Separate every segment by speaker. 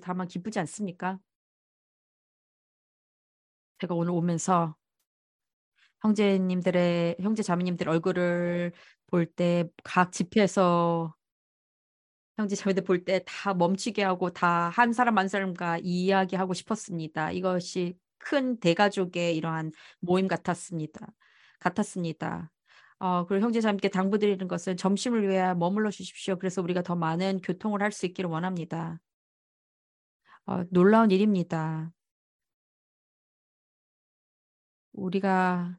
Speaker 1: 다만 기쁘지 않습니까? 제가 오늘 오면서 형제 자매님들 얼굴을 볼 때 각 집회에서 형제 자매들 볼 때 다 멈추게 하고 다 한 사람 한 사람과 이야기하고 싶었습니다. 이것이 큰 대가족의 이러한 모임 같았습니다. 그리고 형제 자매께 당부드리는 것은 점심을 위해 머물러 주십시오. 그래서 우리가 더 많은 교통을 할 수 있기를 원합니다. 놀라운 일입니다. 우리가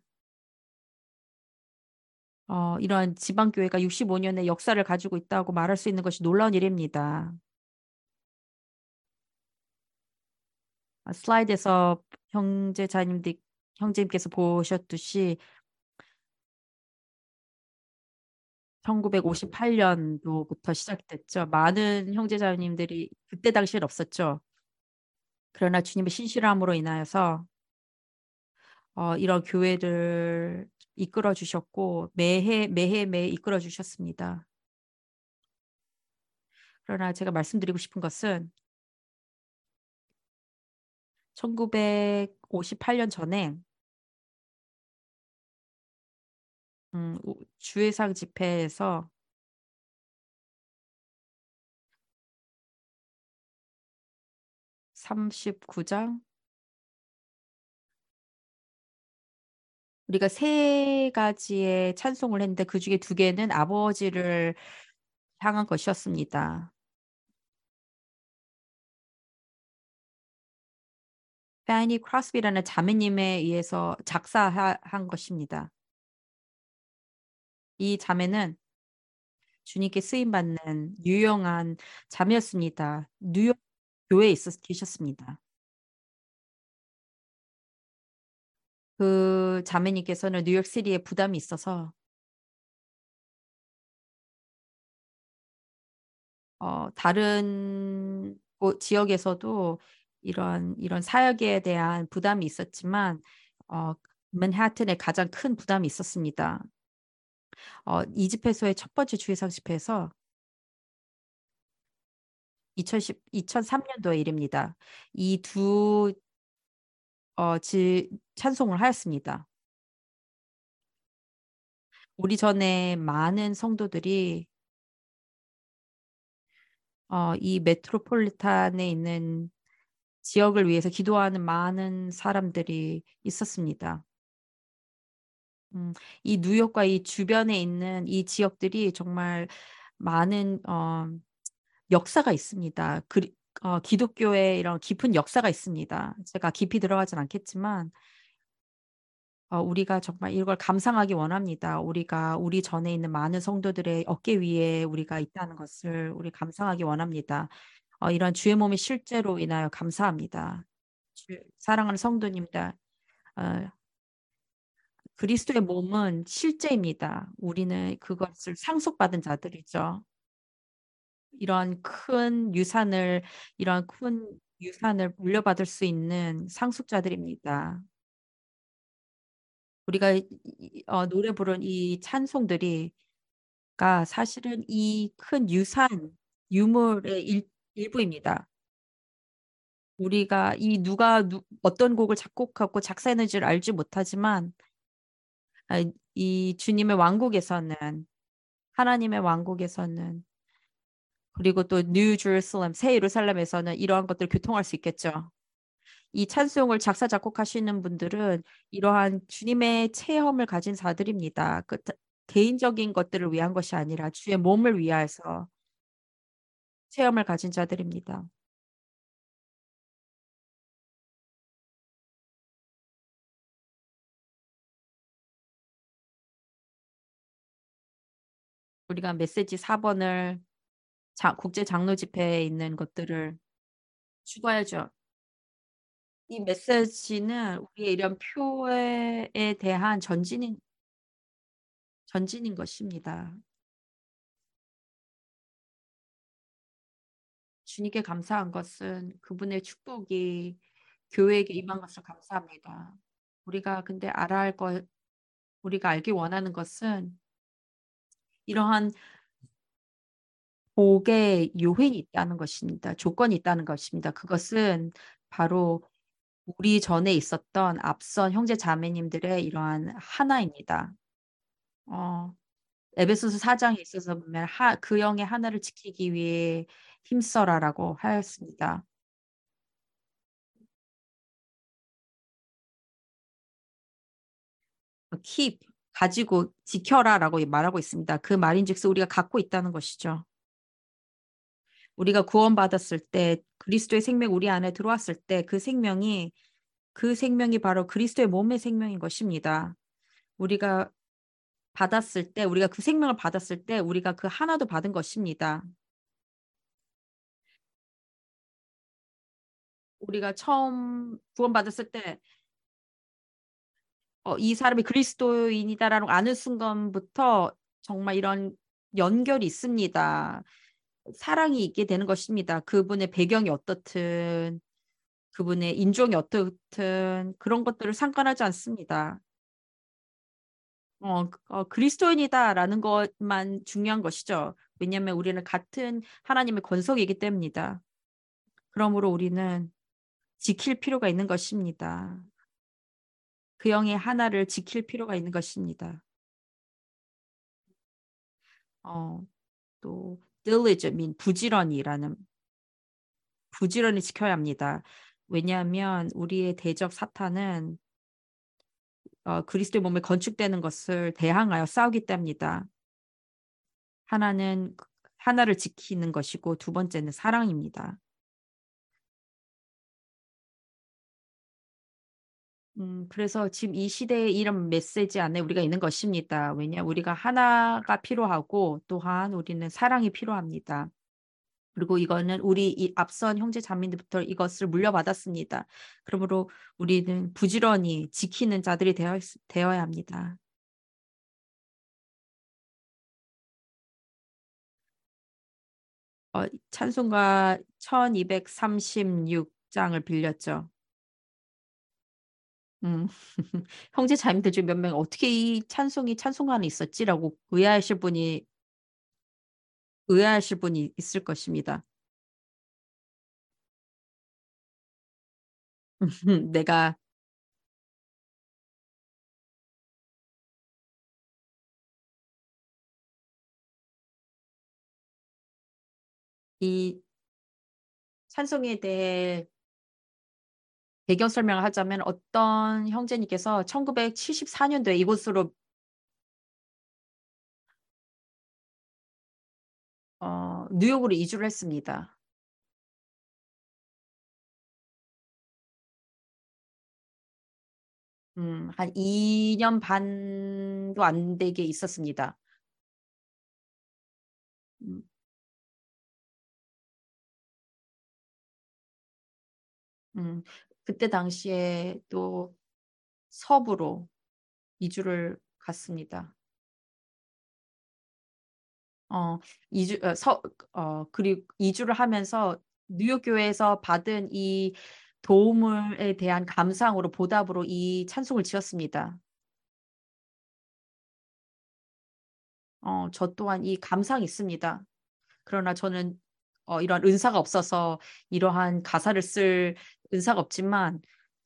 Speaker 1: 이런 지방교회가 65년의 역사를 가지고 있다고 말할 수 있는 것이 놀라운 일입니다. 슬라이드에서 형제님께서 보셨듯이 1958년도부터 시작됐죠. 많은 형제자매님들이 그때 당시엔 없었죠. 그러나 주님의 신실함으로 인하여서 이런 교회를 이끌어 주셨고 매해 이끌어 주셨습니다. 그러나 제가 말씀드리고 싶은 것은 1958년 전에 주회상 집회에서 39장 우리가 세 가지의 찬송을 했는데 그 중에 두 개는 아버지를 향한 것이었습니다. 패니 크로스비라는 자매님에 의해서 작사한 것입니다. 이 자매는 주님께 쓰임 받는 유용한 자매였습니다. 뉴욕 교회에 계셨습니다. 그 자매님께서는 뉴욕시티에 부담이 있어서 다른 지역에서도 이런 사역에 대한 부담이 있었지만 어, 맨하튼에 가장 큰 부담이 있었습니다. 이 집회소의 첫 번째 주의상 집회에서 2003년도의 일입니다. 이 두 찬송을 하였습니다. 우리 전에 많은 성도들이 이 메트로폴리탄에 있는 지역을 위해서 기도하는 많은 사람들이 있었습니다. 이 뉴욕과 이 주변에 있는 이 지역들이 정말 많은 역사가 있습니다. 기독교의 이런 깊은 역사가 있습니다. 제가 깊이 들어가진 않겠지만 우리가 정말 이걸 감상하기 원합니다. 우리가 우리 전에 있는 많은 성도들의 어깨 위에 우리가 있다는 것을 우리 감상하기 원합니다. 이런 주의 몸이 실제로 인하여 감사합니다. 사랑하는 성도님들, 어, 그리스도의 몸은 실제입니다. 우리는 그것을 상속받은 자들이죠. 이런 큰 유산을, 이런 큰 유산을 물려받을 수 있는 상속자들입니다. 우리가 노래 부른 이 찬송들이 사실은 이 큰 유물의 일부입니다. 우리가 어떤 곡을 작곡하고 작사했는지를 알지 못하지만 아, 이 주님의 왕국에서는 하나님의 왕국에서는 그리고 또 뉴 제루살렘 새 예루살렘에서는 이러한 것들을 교통할 수 있겠죠. 이 찬송을 작사 작곡하시는 분들은 이러한 주님의 체험을 가진 자들입니다. 개인적인 것들을 위한 것이 아니라 주의 몸을 위하여서 체험을 가진 자들입니다. 우리가 메시지 4번을 국제 장로 집회에 있는 것들을 추가해줘. 이 메시지는 우리의 이런 표에 대한 전진인 것입니다. 주님께 감사한 것은 그분의 축복이 교회에게 임한 것을 감사합니다. 우리가 근데 우리가 알기 원하는 것은 이러한 복의 요인이 있다는 것입니다. 조건이 있다는 것입니다. 그것은 바로 우리 전에 있었던 앞선 형제 자매님들의 이러한 하나입니다. 어, 에베소서 4장에 있어서 보면 그 영의 하나를 지키기 위해 힘써라라고 하였습니다. keep 가지고 지켜라라고 말하고 있습니다. 그 말인즉슨 우리가 갖고 있다는 것이죠. 우리가 구원받았을 때 그리스도의 생명 우리 안에 들어왔을 때 그 생명이 바로 그리스도의 몸의 생명인 것입니다. 우리가 우리가 그 생명을 받았을 때 우리가 그 하나도 받은 것입니다. 우리가 처음 구원받았을 때 이 사람이 그리스도인이다라고 아는 순간부터 정말 이런 연결이 있습니다. 사랑이 있게 되는 것입니다. 그분의 배경이 어떻든, 그분의 인종이 어떻든 그런 것들을 상관하지 않습니다. 그리스도인이다라는 것만 중요한 것이죠. 왜냐하면 우리는 같은 하나님의 권속이기 때문이다. 그러므로 우리는 지킬 필요가 있는 것입니다. 그 영의 하나를 지킬 필요가 있는 것입니다. 어, 또 diligent, 부지런히 지켜야 합니다. 왜냐하면 우리의 대적 사탄은 그리스도의 몸에 건축되는 것을 대항하여 싸우기 때문이다. 하나는 하나를 지키는 것이고 두 번째는 사랑입니다. 그래서 지금 이 시대에 이런 메시지 안에 우리가 있는 것입니다. 왜냐, 우리가 하나가 필요하고 또한 우리는 사랑이 필요합니다. 그리고 이거는 우리 이 앞선 형제 자매들부터 이것을 물려받았습니다. 그러므로 우리는 부지런히 지키는 자들이 되어야 합니다. 찬송가 1236장을 빌렸죠. 음, 형제 자매들 중 몇 명 어떻게 이 찬송가 안에 있었지라고 의아하실 분이 있을 것입니다. 내가 이 찬송에 대해 배경 설명을 하자면 어떤 형제님께서 1974년도에 이곳으로 뉴욕으로 이주를 했습니다. 한 2년 반도 안 되게 있었습니다. 음, 음, 그때 당시에 또 서부로 이주를 갔습니다. 어, 그리고 이주를 하면서 뉴욕 교회에서 받은 이 도움에 대한 감상으로 보답으로 이 찬송을 지었습니다. 저 또한 이 감상이 있습니다. 그러나 저는 이런 은사가 없어서 이러한 가사를 쓸 은사가 없지만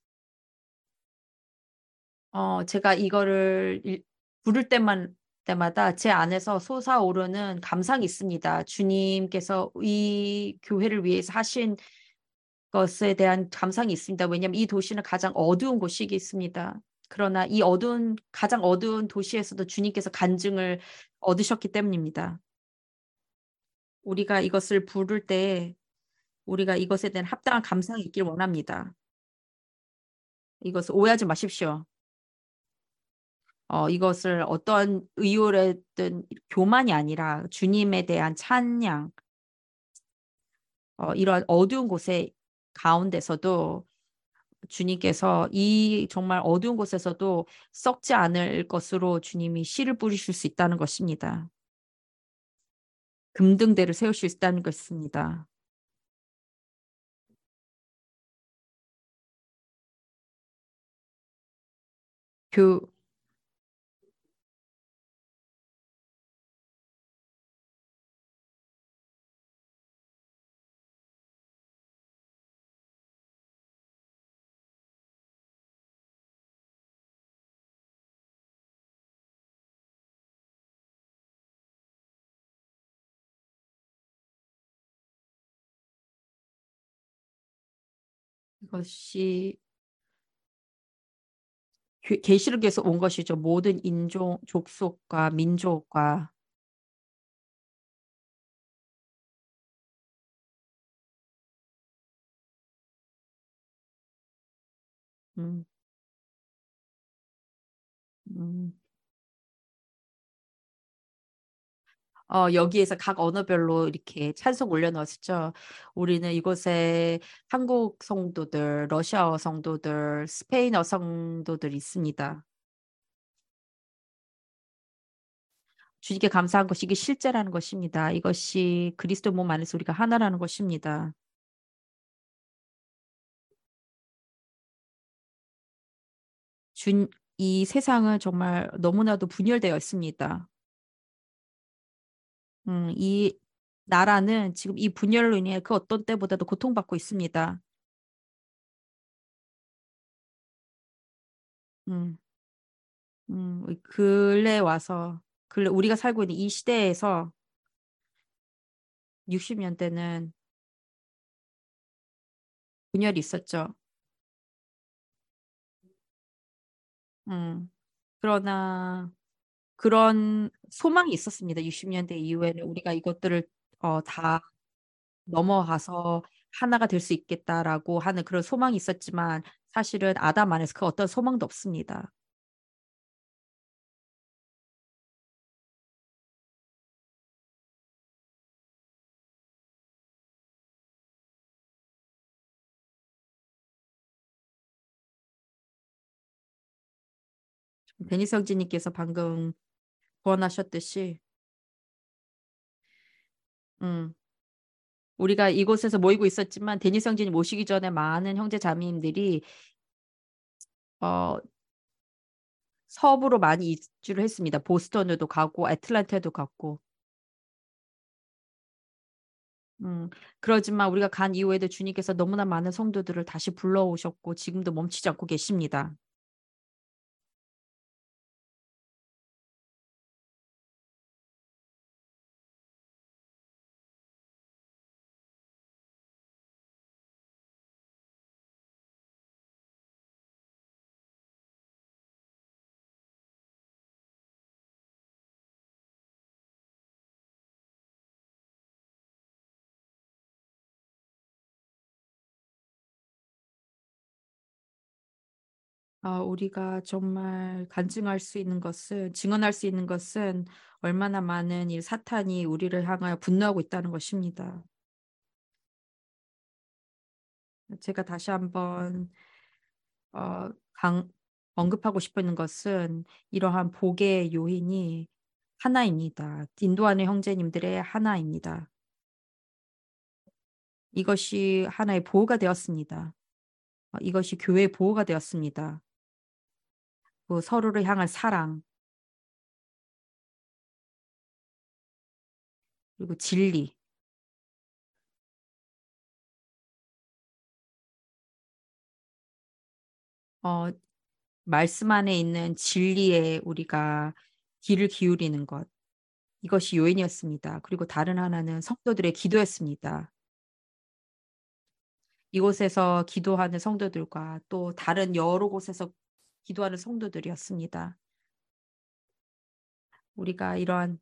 Speaker 1: 제가 이거를 부를 때마다 제 안에서 솟아오르는 감상이 있습니다. 주님께서 이 교회를 위해서 하신 것에 대한 감상이 있습니다. 왜냐하면 이 도시는 가장 어두운 곳이겠습니다. 그러나 가장 어두운 도시에서도 주님께서 간증을 얻으셨기 때문입니다. 우리가 이것을 부를 때 우리가 이것에 대한 합당한 감상이 있길 원합니다. 이것을 오해하지 마십시오. 이것을 어떤 의율이든 교만이 아니라 주님에 대한 찬양, 이런 어두운 곳에 가운데서도 주님께서 이 정말 어두운 곳에서도 썩지 않을 것으로 주님이 씨를 뿌리실 수 있다는 것입니다. 금등대를 세우실 수 있다는 것입니다. 교, 이것이 계시록에서 온 것이죠. 모든 인종, 족속과 민족과. 음, 음. 여기에서 각 언어별로 이렇게 찬송 올려놓았죠. 우리는 이곳에 한국 성도들, 러시아어 성도들, 스페인어 성도들 있습니다. 주님께 감사한 것이 이게 실제라는 것입니다. 이것이 그리스도 몸 안에서 우리가 하나라는 것입니다. 이 세상은 정말 너무나도 분열되어 있습니다. 이 나라는 지금 이 분열로 인해 그 어떤 때보다도 고통받고 있습니다. 음, 근래 와서, 우리가 살고 있는 이 시대에서 60년대는 분열이 있었죠. 음, 그러나 그런 소망이 있었습니다. 60년대 이후에는 우리가 이것들을 다 넘어가서 하나가 될 수 있겠다라고 하는 그런 소망이 있었지만 사실은 아담 안에서 그 어떤 소망도 없습니다. 데니스 형제님께서 방금 구원하셨듯이 음, 우리가 이곳에서 모이고 있었지만 데니스 형제님 모시기 전에 많은 형제 자매님들이 어, 서부로 많이 이주를 했습니다. 보스턴에도 가고 애틀랜타에도 갔고. 음, 그러지만 우리가 간 이후에도 주님께서 너무나 많은 성도들을 다시 불러오셨고 지금도 멈추지 않고 계십니다. 우리가 정말 간증할 수 있는 것은, 증언할 수 있는 것은 얼마나 많은 이 사탄이 우리를 향하여 분노하고 있다는 것입니다. 제가 다시 한번 어, 언급하고 싶은 것은 이러한 복의 요인이 하나입니다. 인도하는 형제님들의 하나입니다. 이것이 하나의 보호가 되었습니다. 이것이 교회의 보호가 되었습니다. 그 서로를 향한 사랑, 그리고 진리, 어, 말씀 안에 있는 진리에 우리가 귀를 기울이는 것. 이것이 요인이었습니다. 그리고 다른 하나는 성도들의 기도였습니다. 이곳에서 기도하는 성도들과 또 다른 여러 곳에서 기도하는 성도들이었습니다. 우리가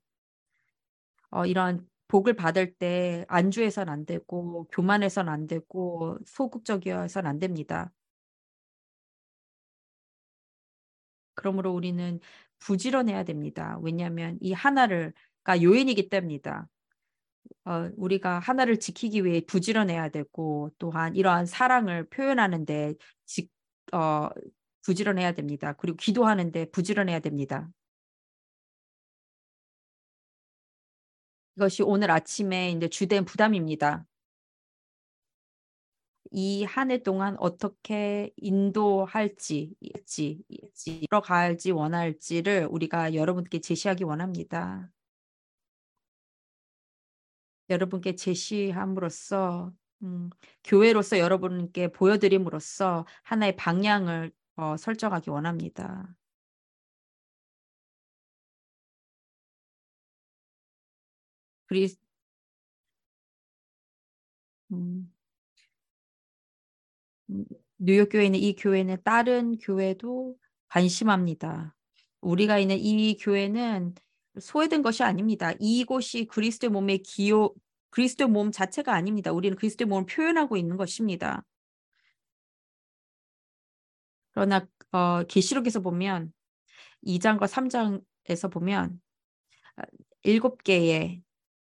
Speaker 1: 이런 복을 받을 때 안주해서는 안 되고 교만해서는 안 되고 소극적이어서는 안 됩니다. 그러므로 우리는 부지런해야 됩니다. 왜냐하면 이 하나가 요인이기 때문이다. 우리가 하나를 지키기 위해 부지런해야 되고 또한 이러한 사랑을 표현하는데 직, 어, 부지런해야 됩니다. 그리고 기도하는데 부지런해야 됩니다. 이것이 오늘 아침에 이제 주된 부담입니다. 이 한 해 동안 어떻게 인도할지, 들어갈지 원할지를 우리가 여러분께 제시하기 원합니다. 여러분께 제시함으로써 교회로서 여러분께 보여드림으로써 하나의 방향을 설정하기 원합니다. 그리, 음, 음, 뉴욕 교회는 이 교회는 다른 교회도 관심합니다. 우리가 있는 이 교회는 소외된 것이 아닙니다. 이곳이 그리스도의 몸의 그리스도의 몸 자체가 아닙니다. 우리는 그리스도의 몸을 표현하고 있는 것입니다. 그러나 계시록에서 보면 2장과 3장에서 보면 아, 7개의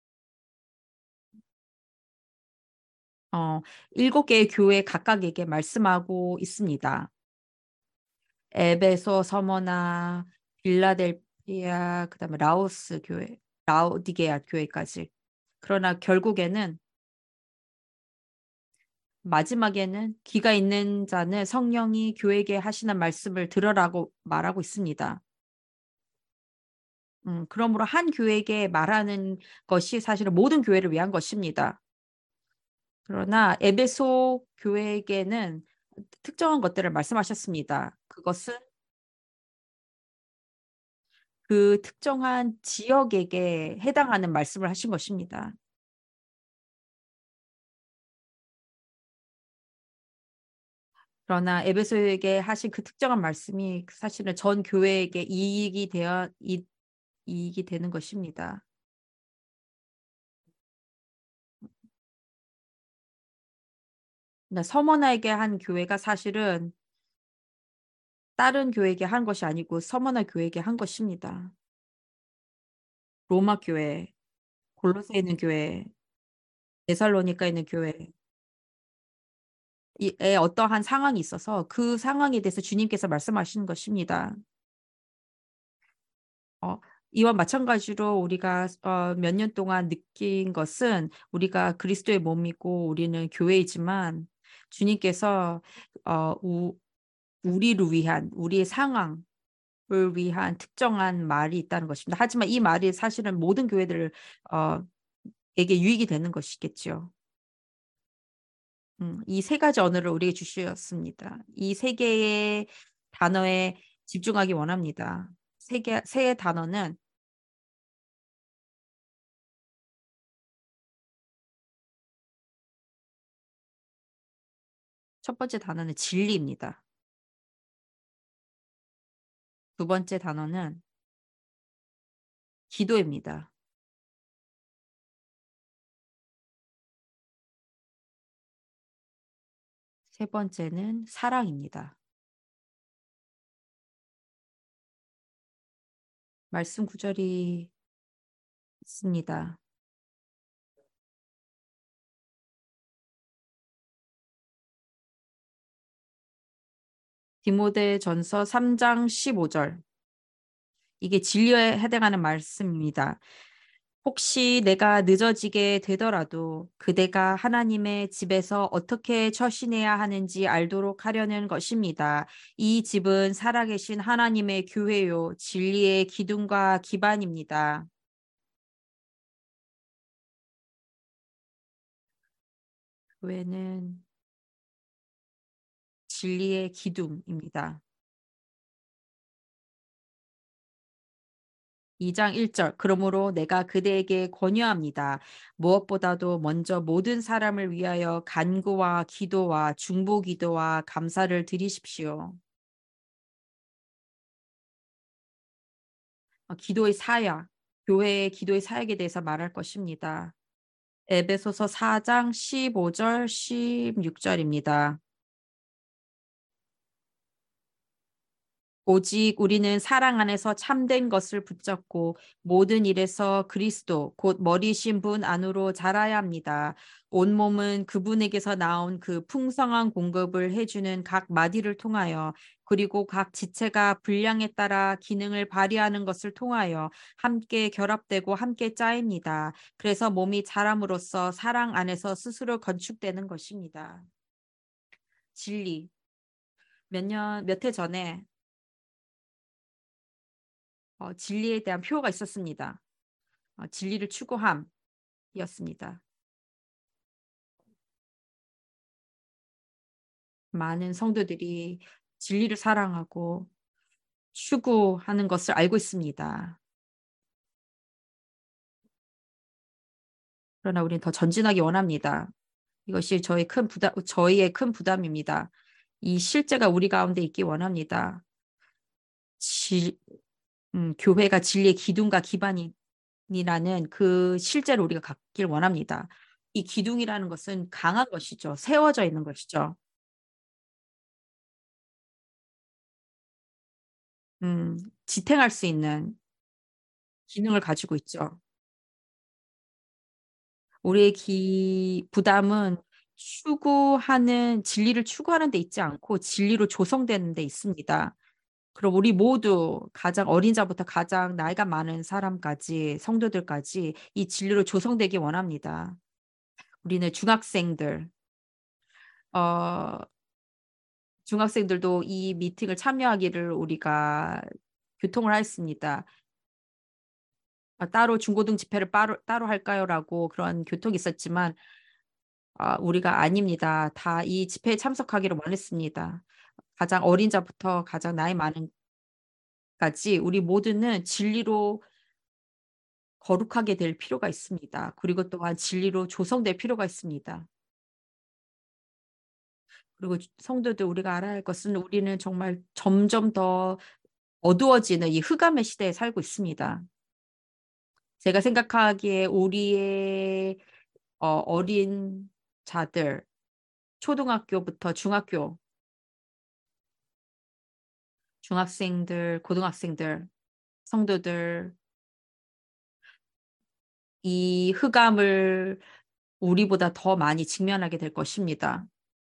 Speaker 1: 어, 7개의 교회 각각에게 말씀하고 있습니다. 에베소, 서머나, 빌라델피아, 그다음에 라오스 교회, 라오디게아 교회까지. 그러나 결국에는 마지막에는 귀가 있는 자는 성령이 교회에게 하시는 말씀을 들으라고 말하고 있습니다. 그러므로 한 교회에게 말하는 것이 사실은 모든 교회를 위한 것입니다. 그러나 에베소 교회에게는 특정한 것들을 말씀하셨습니다. 그것은 그 특정한 지역에게 해당하는 말씀을 하신 것입니다. 그러나 에베소에게 하신 그 특정한 말씀이 사실은 전 교회에게 이익이 되는 것입니다. 서머나에게 한 교회가 사실은 다른 교회에게 한 것이 아니고 서머나 교회에게 한 것입니다. 로마 교회, 골로새에 있는 교회, 데살로니가에 있는 교회, 에 어떠한 상황이 있어서 그 상황에 대해서 주님께서 말씀하시는 것입니다. 어, 이와 마찬가지로 우리가 몇 년 동안 느낀 것은 우리가 그리스도의 몸이고 우리는 교회이지만 주님께서 우리를 위한 우리의 상황을 위한 특정한 말이 있다는 것입니다. 하지만 이 말이 사실은 모든 교회들 어, 에게 유익이 되는 것이겠죠. 이 세 가지 언어를 우리에게 주셨습니다. 이 세 개의 단어에 집중하기 원합니다. 세 단어는 첫 번째 단어는 진리입니다. 두 번째 단어는 기도입니다. 세 번째는 사랑입니다. 말씀 구절이 있습니다. 디모데전서 3장 15절. 이게 진리에 해당하는 말씀입니다. 혹시 내가 늦어지게 되더라도 그대가 하나님의 집에서 어떻게 처신해야 하는지 알도록 하려는 것입니다. 이 집은 살아계신 하나님의 교회요, 진리의 기둥과 기반입니다. 교회는 진리의 기둥입니다. 2장 1절. 그러므로 내가 그대에게 권유합니다. 무엇보다도 먼저 모든 사람을 위하여 간구와 기도와 중보기도와 감사를 드리십시오. 기도의 사역, 교회의 기도의 사역에 대해서 말할 것입니다. 에베소서 4장 15절, 16절입니다. 오직 우리는 사랑 안에서 참된 것을 붙잡고 모든 일에서 그리스도, 곧 머리신 분 안으로 자라야 합니다. 온몸은 그분에게서 나온 그 풍성한 공급을 해주는 각 마디를 통하여 그리고 각 지체가 분량에 따라 기능을 발휘하는 것을 통하여 함께 결합되고 함께 짜입니다. 그래서 몸이 자람으로써 사랑 안에서 스스로 건축되는 것입니다. 진리. 몇 해 전에 진리에 대한 표어가 있었습니다. 진리를 추구함이었습니다. 많은 성도들이 진리를 사랑하고 추구하는 것을 알고 있습니다. 그러나 우리는 더 전진하기 원합니다. 이것이 저희의 큰 부담입니다. 이 실제가 우리 가운데 있기 원합니다. 질, 교회가 진리의 기둥과 기반이라는 그 실제를 우리가 갖길 원합니다. 이 기둥이라는 것은 강한 것이죠. 세워져 있는 것이죠. 음, 지탱할 수 있는 기능을 가지고 있죠. 우리의 부담은 진리를 추구하는 데 있지 않고 진리로 조성되는 데 있습니다. 그럼 우리 모두 가장 어린 자부터 가장 나이가 많은 사람까지 성도들까지 이 진리로 조성되기 원합니다. 우리는 어, 중학생들도 이 미팅을 참여하기를 우리가 교통을 하였습니다. 따로 중고등 집회를 따로 할까요?라고 그런 교통이 있었지만 우리가 아닙니다. 다 이 집회에 참석하기를 원했습니다. 가장 어린 자부터 가장 나이 많은 까지 우리 모두는 진리로 거룩하게 될 필요가 있습니다. 그리고 또한 진리로 조성될 필요가 있습니다. 그리고 성도들 우리가 알아야 할 것은 우리는 정말 점점 더 어두워지는 이 흑암의 시대에 살고 있습니다. 제가 생각하기에 우리의 어린 자들, 초등학교부터 중학생들, 고등학생들, 성도들, 이 흑암을 우리보다 더 많이 직면하게 될 것입니다.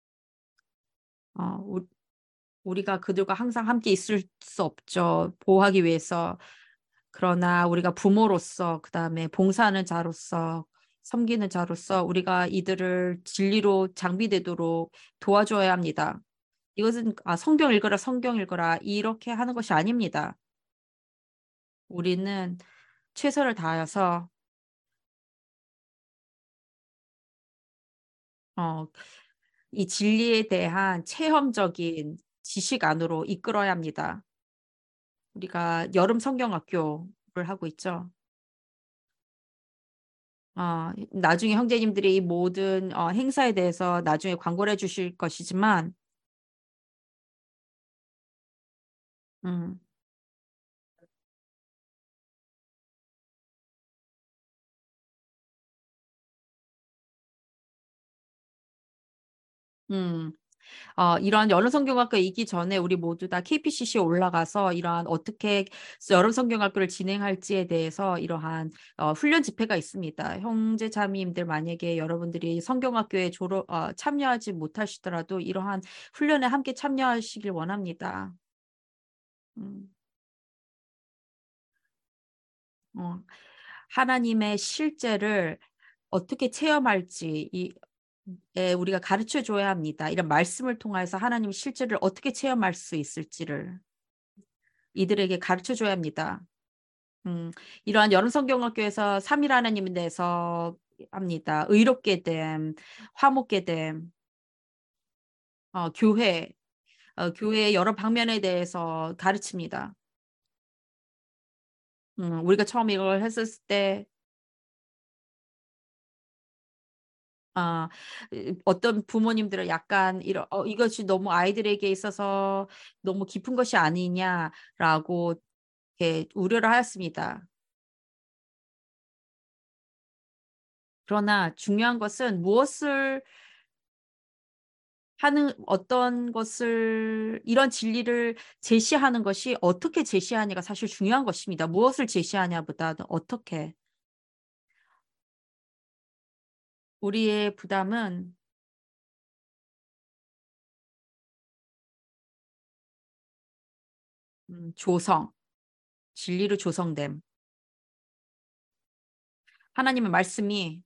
Speaker 1: 어, 우리가 그들과 항상 함께 있을 수 없죠. 보호하기 위해서. 그러나 우리가 부모로서, 그 다음에 봉사하는 자로서, 섬기는 자로서 우리가 이들을 진리로 장비되도록 도와줘야 합니다. 이것은 성경 읽어라 이렇게 하는 것이 아닙니다. 우리는 최선을 다하여서 어, 이 진리에 대한 체험적인 지식 안으로 이끌어야 합니다. 우리가 여름 성경학교를 하고 있죠. 나중에 형제님들이 이 모든 행사에 대해서 나중에 광고를 해주실 것이지만, 음, 음, 이러한 여름 성경학교 이기 전에 우리 모두 다 KPCC에 올라가서 이러한 어떻게 여름 성경학교를 진행할지에 대해서 이러한 훈련 집회가 있습니다. 형제 자매님들 만약에 여러분들이 성경학교에 참여하지 못하시더라도 이러한 훈련에 함께 참여하시길 원합니다. 음, 어, 하나님의 실제를 어떻게 체험할지 우리가 가르쳐 줘야 합니다. 이런 말씀을 통해서 하나님의 실제를 어떻게 체험할 수 있을지를 이들에게 가르쳐 줘야 합니다. 이러한 여름 성경학교에서 삼일 하나님에 대해서 합니다. 의롭게 됨, 화목게 됨, 어, 교회, 교회의 여러 방면에 대해서 가르칩니다. 우리가 처음 이걸 했을 때 아, 어떤 부모님들은 약간 이것이 너무 아이들에게 있어서 너무 깊은 것이 아니냐라고 이렇게 우려를 하였습니다. 그러나 중요한 것은 어떤 것을, 이런 진리를 제시하는 것이 어떻게 제시하냐가 사실 중요한 것입니다. 무엇을 제시하냐보다는 어떻게. 우리의 부담은 조성, 진리로 조성됨. 하나님의 말씀이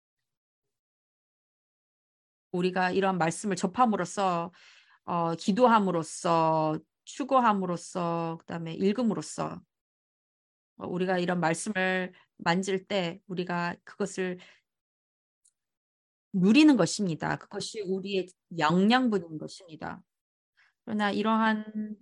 Speaker 1: 우리가 이런 말씀을 접함으로써 기도함으로써 추구함으로써 그다음에 읽음으로써 우리가 이런 말씀을 만질 때 우리가 그것을 누리는 것입니다. 그것이 우리의 영양분인 것입니다. 그러나 이러한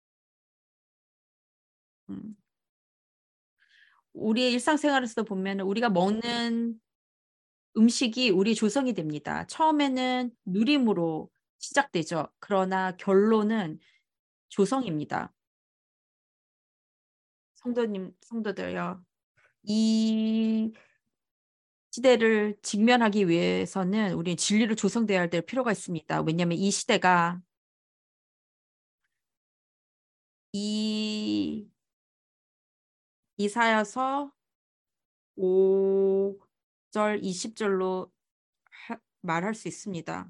Speaker 1: 음, 우리의 일상생활에서 보면 우리가 먹는 음식이 우리 조성이 됩니다. 처음에는 누림으로 시작되죠. 그러나 결론은 조성입니다. 성도들요. 이 시대를 직면하기 위해서는 우리 진리로 조성되어야 될 필요가 있습니다. 왜냐하면 이 시대가 이 이사야서 5절, 20절로 말할 수 있습니다.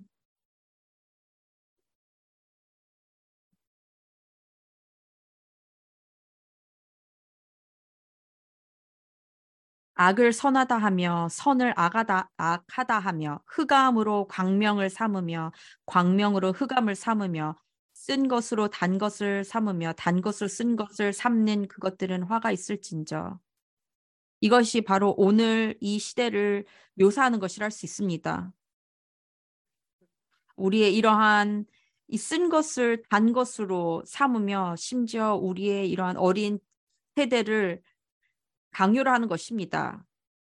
Speaker 1: 악을 선하다 하며 선을 악하다 하며 흑암으로 광명을 삼으며 광명으로 흑암을 삼으며 쓴 것으로 단 것을 삼으며 단 것을 쓴 것을 삼는 그것들은 화가 있을진저. 이것이 바로 오늘 이 시대를 묘사하는 것이라 할 수 있습니다. 우리의 이러한 이 쓴 것을 단 것으로 삼으며 심지어 우리의 이러한 어린 세대를 강요를 하는 것입니다.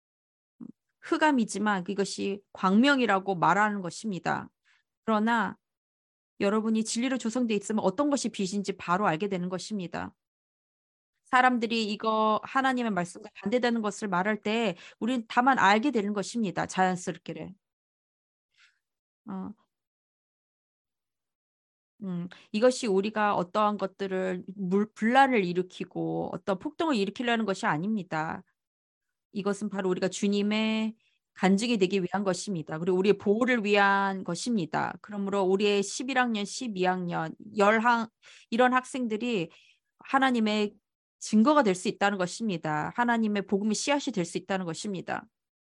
Speaker 1: 흑암이지만 그것이 광명이라고 말하는 것입니다. 그러나 여러분이 진리로 조성되어 있으면 어떤 것이 빛인지 바로 알게 되는 것입니다. 사람들이 이거 하나님의 말씀과 반대되는 것을 말할 때 우리는 다만 알게 되는 것입니다. 자연스럽게. 어, 이것이 우리가 어떠한 것들을 분란을 일으키고 어떤 폭동을 일으키려는 것이 아닙니다. 이것은 바로 우리가 주님의 간증이 되기 위한 것입니다. 그리고 우리의 보호를 위한 것입니다. 그러므로 우리의 11학년, 12학년, 열학 이런 학생들이 하나님의 증거가 될 수 있다는 것입니다. 하나님의 복음의 씨앗이 될 수 있다는 것입니다.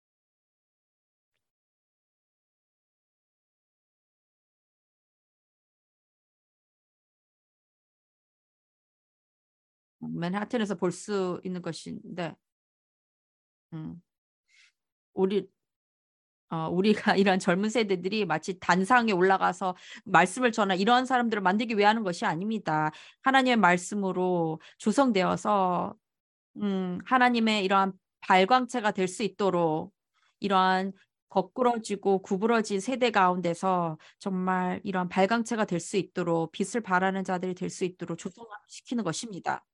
Speaker 1: 맨하튼에서 볼 수 있는 것인데, 음, 우리 우리가 이런 젊은 세대들이 마치 단상에 올라가서 말씀을 전하 이런 사람들을 만들기 위해 하는 것이 아닙니다. 하나님의 말씀으로 조성되어서 하나님의 이러한 발광체가 될 수 있도록 이러한 거꾸러지고 구부러진 세대 가운데서 정말 이러한 발광체가 될 수 있도록 빛을 발하는 자들이 될 수 있도록 조성시키는 것입니다.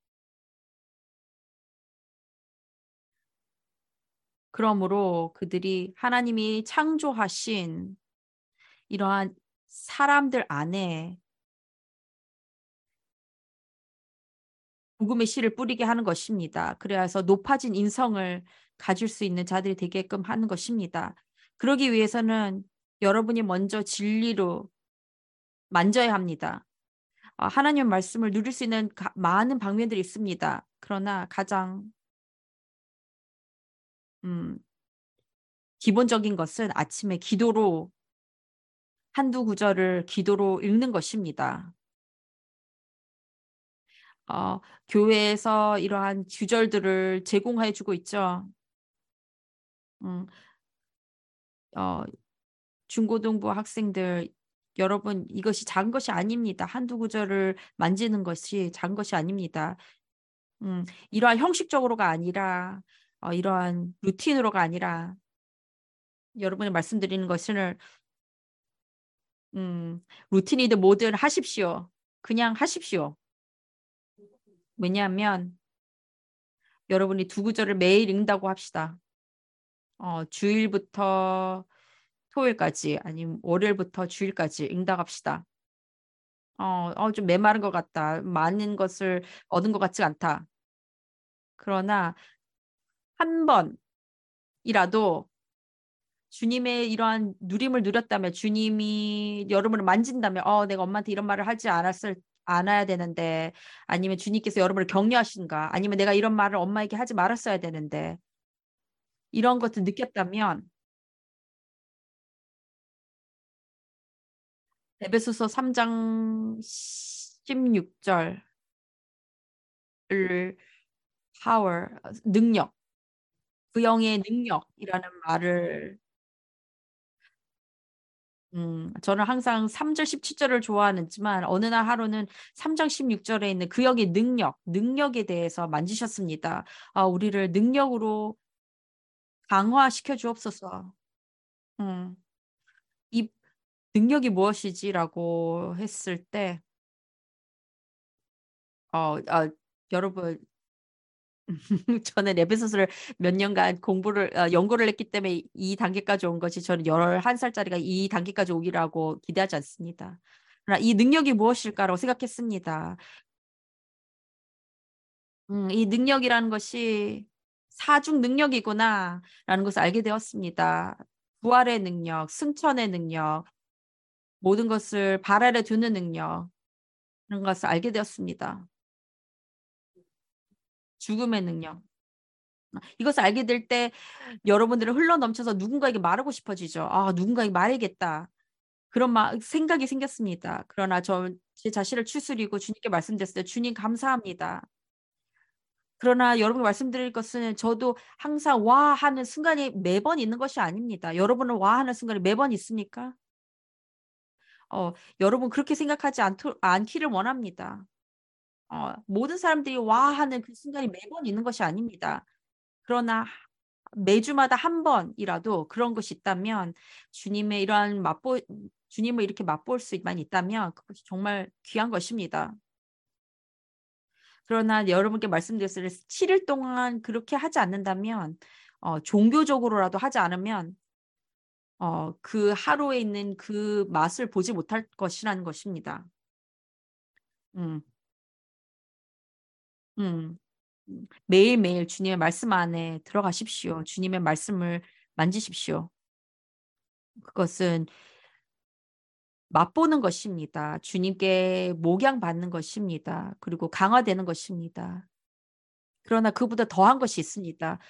Speaker 1: 그러므로 그들이 하나님이 창조하신 이러한 사람들 안에 복음의 씨를 뿌리게 하는 것입니다. 그래서 높아진 인성을 가질 수 있는 자들이 되게끔 하는 것입니다. 그러기 위해서는 여러분이 먼저 진리로 만져야 합니다. 하나님 말씀을 누릴 수 있는 많은 방면들이 있습니다. 그러나 가장 음, 기본적인 것은 아침에 기도로 한두 구절을 기도로 읽는 것입니다. 교회에서 이러한 구절들을 제공해 주고 있죠. 음, 어, 중고등부 학생들 여러분 이것이 작은 것이 아닙니다. 한두 구절을 만지는 것이 작은 것이 아닙니다. 이러한 형식적으로가 아니라 이러한 루틴으로가 아니라 여러분이 말씀드리는 것을 루틴이든 뭐든 하십시오. 그냥 하십시오. 왜냐하면 여러분이 두 구절을 매일 읽는다고 합시다. 주일부터 토요일까지 아니면 월요일부터 주일까지 읽는다고 합시다. 좀 메마른 것 같다. 많은 것을 얻은 것 같지 않다. 그러나 한 번이라도 주님의 이러한 누림을 누렸다면 주님이 여러분을 만진다면 내가 엄마한테 이런 말을 하지 않아야 되는데 아니면 주님께서 여러분을 격려하신가 아니면 내가 이런 말을 엄마에게 하지 말았어야 되는데 이런 것을 느꼈다면 에베소서 3장 16절을 power 능력 그 영의 능력이라는 말을 저는 항상 3절 17절을 좋아하지만 어느 날 하루는 3장 16절에 있는 그 영의 능력에 대해서 만지셨습니다. 우리를 능력으로 강화시켜 주옵소서. 음, 이 능력이 무엇이지라고 했을 때, 여러분, 저는 에베소서를 몇 년간 연구를 했기 때문에 이 단계까지 온 것이 저는 11살짜리가 이 단계까지 오기라고 기대하지 않습니다. 그러나 이 능력이 무엇일까라고 생각했습니다. 이 능력이라는 것이 사중 능력이구나라는 것을 알게 되었습니다. 부활의 능력, 승천의 능력, 모든 것을 발 아래 두는 능력, 그런 것을 알게 되었습니다. 죽음의 능력. 이것을 알게 될 때 여러분들은 흘러넘쳐서 누군가에게 말하고 싶어지죠. 아, 누군가에게 말해야겠다. 그런 생각이 생겼습니다. 그러나 제 자신을 추스리고 주님께 말씀드렸을 때 주님 감사합니다. 그러나 여러분께 말씀드릴 것은 저도 항상 와 하는 순간이 매번 있는 것이 아닙니다. 여러분은 와 하는 순간이 매번 있습니까? 여러분 그렇게 생각하지 않기를 원합니다. 모든 사람들이 와 하는 그 순간이 매번 있는 것이 아닙니다. 그러나 매주마다 한 번이라도 그런 것이 있다면 주님의 이러한 주님을 이렇게 맛볼 수만 있다면 그것이 정말 귀한 것입니다. 그러나 여러분께 말씀드렸을 때 7일 동안 그렇게 하지 않는다면 종교적으로라도 하지 않으면 그 하루에 있는 그 맛을 보지 못할 것이라는 것입니다. 음, 음. 매일매일 주님의 말씀 안에 들어가십시오. 주님의 말씀을 만지십시오. 그것은 맛보는 것입니다. 주님께 목양받는 것입니다. 그리고 강화되는 것입니다. 그러나 그보다 더한 것이 있습니다.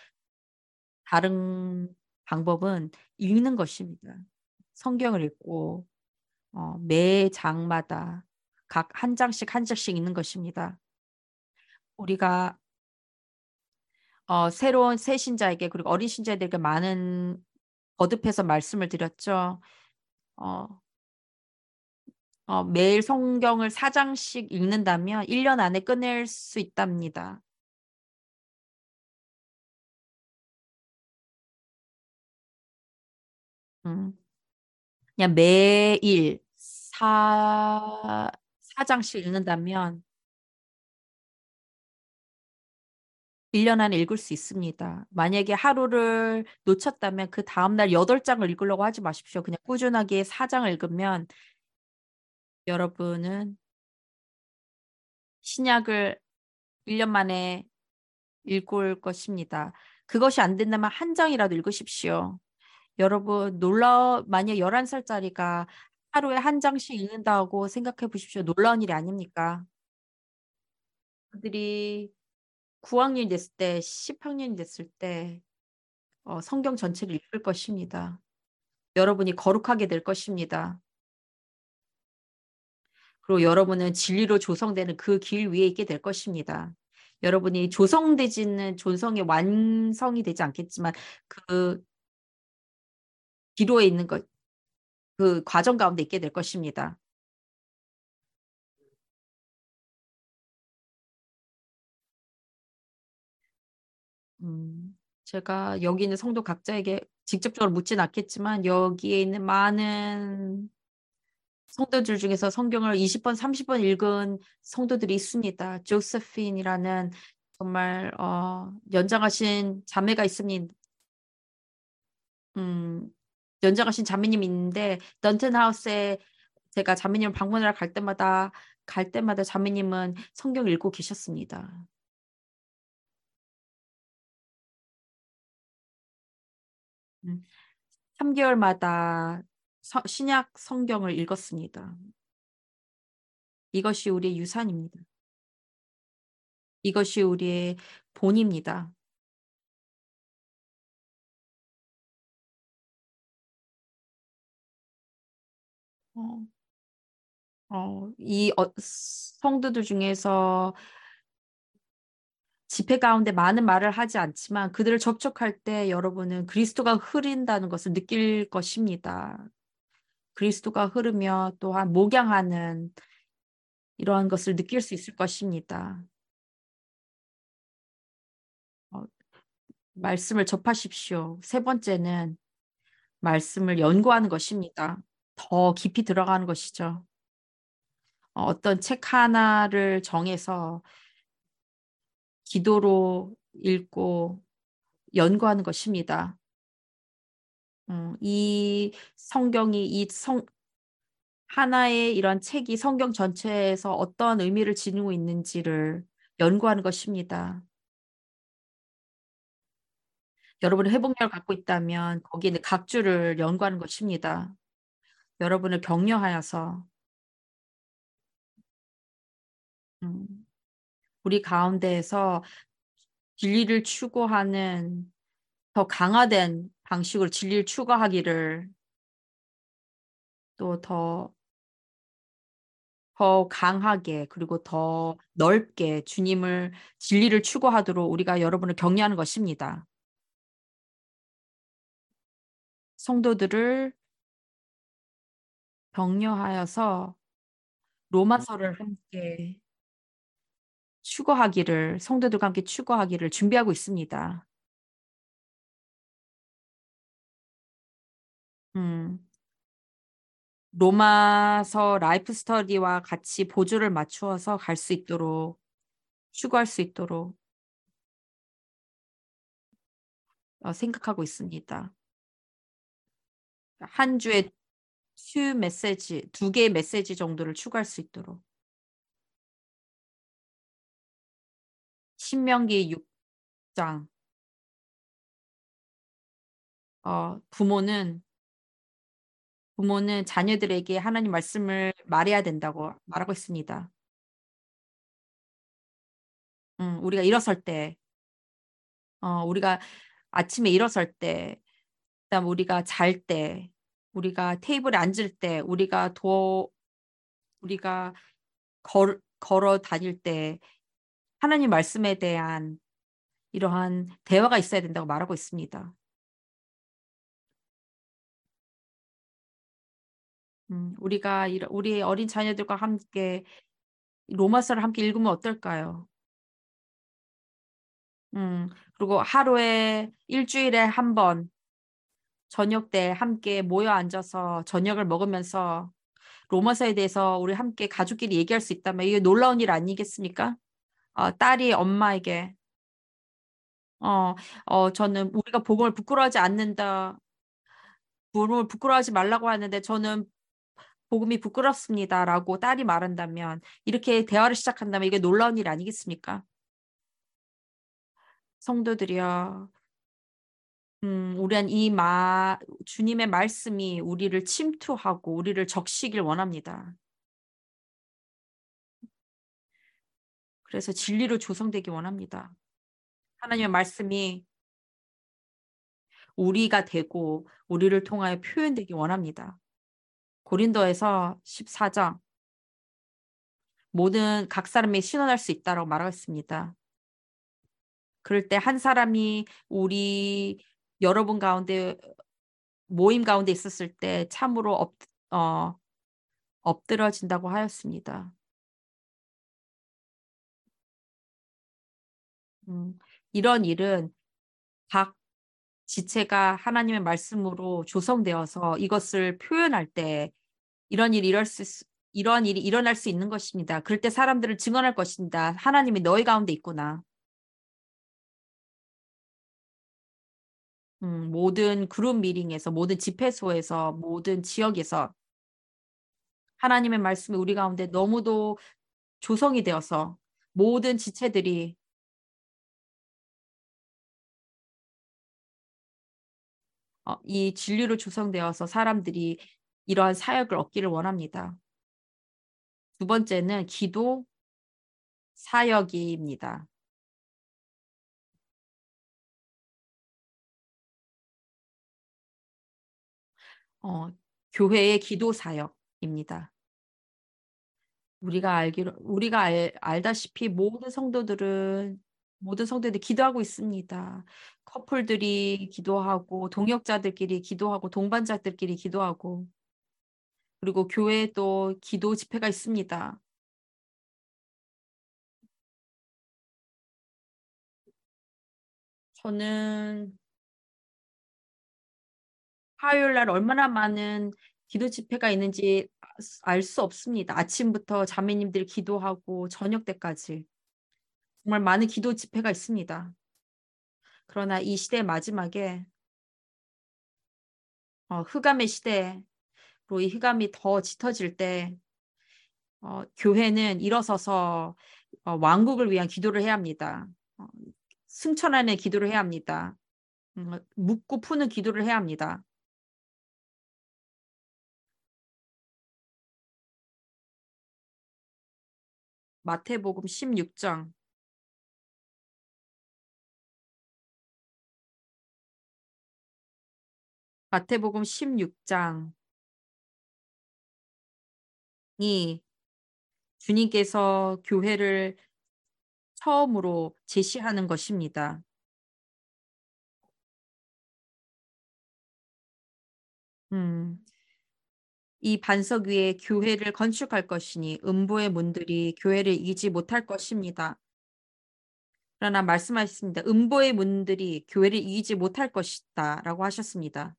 Speaker 1: 다른 방법은 읽는 것입니다. 성경을 읽고 매 장마다 각 한 장씩 한 장씩 읽는 것입니다. 우리가 새로운 새 신자에게 그리고 어린 신자들에게 많은 거듭해서 말씀을 드렸죠. 어, 매일 성경을 4장씩 읽는다면 1년 안에 끝낼 수 있답니다. 음, 그냥 매일 4장씩 읽는다면 1년 안에 읽을 수 있습니다. 만약에 하루를 놓쳤다면 그 다음날 8장을 읽으려고 하지 마십시오. 그냥 꾸준하게 4장을 읽으면 여러분은 신약을 1년 만에 읽을 것입니다. 그것이 안 된다면 한 장이라도 읽으십시오. 여러분, 만약 11살짜리가 하루에 한 장씩 읽는다고 생각해 보십시오. 놀라운 일이 아닙니까? 그들이 9학년이 됐을 때, 10학년이 됐을 때, 성경 전체를 읽을 것입니다. 여러분이 거룩하게 될 것입니다. 그리고 여러분은 진리로 조성되는 그 길 위에 있게 될 것입니다. 여러분이 조성되지는 존성의 완성이 되지 않겠지만 그 기로에 있는 것, 그 과정 가운데 있게 될 것입니다. 제가 여기 있는 성도 각자에게 직접적으로 묻진 않겠지만 여기에 있는 많은 성도들 중에서 성경을 20번, 30번 읽은 성도들이 있습니다. 조세핀이라는 정말 연장하신 자매가 있습니다. 음, 연장하신 자매님이 있는데 던튼 하우스에 제가 자매님을 방문하러 갈 때마다 자매님은 성경 읽고 계셨습니다. 3개월마다 신약 성경을 읽었습니다. 이것이 우리의 유산입니다. 이것이 우리의 본입니다. 어, 이 성도들 중에서 집회 가운데 많은 말을 하지 않지만 그들을 접촉할 때 여러분은 그리스도가 흐른다는 것을 느낄 것입니다. 그리스도가 흐르며 또한 목양하는 이러한 것을 느낄 수 있을 것입니다. 어, 말씀을 접하십시오. 세 번째는 말씀을 연구하는 것입니다. 더 깊이 들어가는 것이죠. 어떤 책 하나를 정해서 기도로 읽고 연구하는 것입니다. 이 성경이 하나의 이런 책이 성경 전체에서 어떤 의미를 지니고 있는지를 연구하는 것입니다. 여러분이 회복력을 갖고 있다면 거기에 있는 각 줄을 연구하는 것입니다. 여러분을 격려하여서 음, 우리 가운데에서 진리를 추구하는 더 강화된 방식으로 진리를 추구하기를 또 더 강하게 그리고 더 넓게 주님을 진리를 추구하도록 우리가 여러분을 격려하는 것입니다. 성도들을 격려하여서 로마서를 함께 추구하기를 성도들과 함께 추구하기를 준비하고 있습니다. 음, 로마서 라이프 스터디와 같이 보조를 맞추어서 갈 수 있도록 추구할 수 있도록 생각하고 있습니다. 한 주에 두 개의 메시지 정도를 추가할 수 있도록. 신명기 6장. 부모는 자녀들에게 하나님 말씀을 말해야 된다고 말하고 있습니다. 우리가 일어설 때, 우리가 아침에 일어설 때, 그다음 우리가 잘 때, 우리가 테이블에 앉을 때, 우리가 걸어 다닐 때 하나님 말씀에 대한 이러한 대화가 있어야 된다고 말하고 있습니다. 우리 어린 자녀들과 함께 로마서를 함께 읽으면 어떨까요? 그리고 하루에 일주일에 한 번 저녁 때 함께 모여 앉아서 저녁을 먹으면서 로마서에 대해서 우리 함께 가족끼리 얘기할 수 있다면 이게 놀라운 일 아니겠습니까? 딸이 엄마에게 저는 우리가 복음을 부끄러워하지 않는다. 복음을 부끄러워하지 말라고 하는데 저는 복음이 부끄럽습니다라고 딸이 말한다면 이렇게 대화를 시작한다면 이게 놀라운 일 아니겠습니까? 성도들이여, 우리는 주님의 말씀이 우리를 침투하고 우리를 적시길 원합니다. 그래서 진리로 조성되기 원합니다. 하나님의 말씀이 우리가 되고 우리를 통하여 표현되기 원합니다. 고린도에서 14장 모든 각 사람이 신원할 수 있다라고 말하고 있습니다. 그럴 때 한 사람이 여러분 가운데 모임 가운데 있었을 때 참으로 어, 엎드러진다고 하였습니다. 이런 일은 각 지체가 하나님의 말씀으로 조성되어서 이것을 표현할 때 이런 일이 이러한 일이 일어날 수 있는 것입니다. 그럴 때 사람들을 증언할 것입니다. 하나님이 너희 가운데 있구나. 모든 그룹 미팅에서, 모든 집회소에서, 모든 지역에서 하나님의 말씀이 우리 가운데 너무도 조성이 되어서 모든 지체들이 이 진리로 조성되어서 사람들이 이러한 사역을 얻기를 원합니다. 두 번째는 기도 사역입니다. 교회의 기도 사역입니다. 우리가 알다시피 모든 성도들이 기도하고 있습니다. 커플들이 기도하고, 동역자들끼리 기도하고, 동반자들끼리 기도하고, 그리고 교회에 또 기도 집회가 있습니다. 저는 화요일 날 얼마나 많은 기도 집회가 있는지 알 수 없습니다. 아침부터 자매님들이 기도하고 저녁 때까지 정말 많은 기도 집회가 있습니다. 그러나 이 시대의 마지막에 흑암의 시대로 이 흑암이 더 짙어질 때 교회는 일어서서 왕국을 위한 기도를 해야 합니다. 승천하는 기도를 해야 합니다. 묻고 푸는 기도를 해야 합니다. 마태복음 16장. 마태복음 16장이 주님께서 교회를 처음으로 제시하는 것입니다. 음, 이 반석 위에 교회를 건축할 것이니 음부의 문들이 교회를 이기지 못할 것입니다. 그러나 말씀하셨습니다. 음부의 문들이 교회를 이기지 못할 것이다 라고 하셨습니다.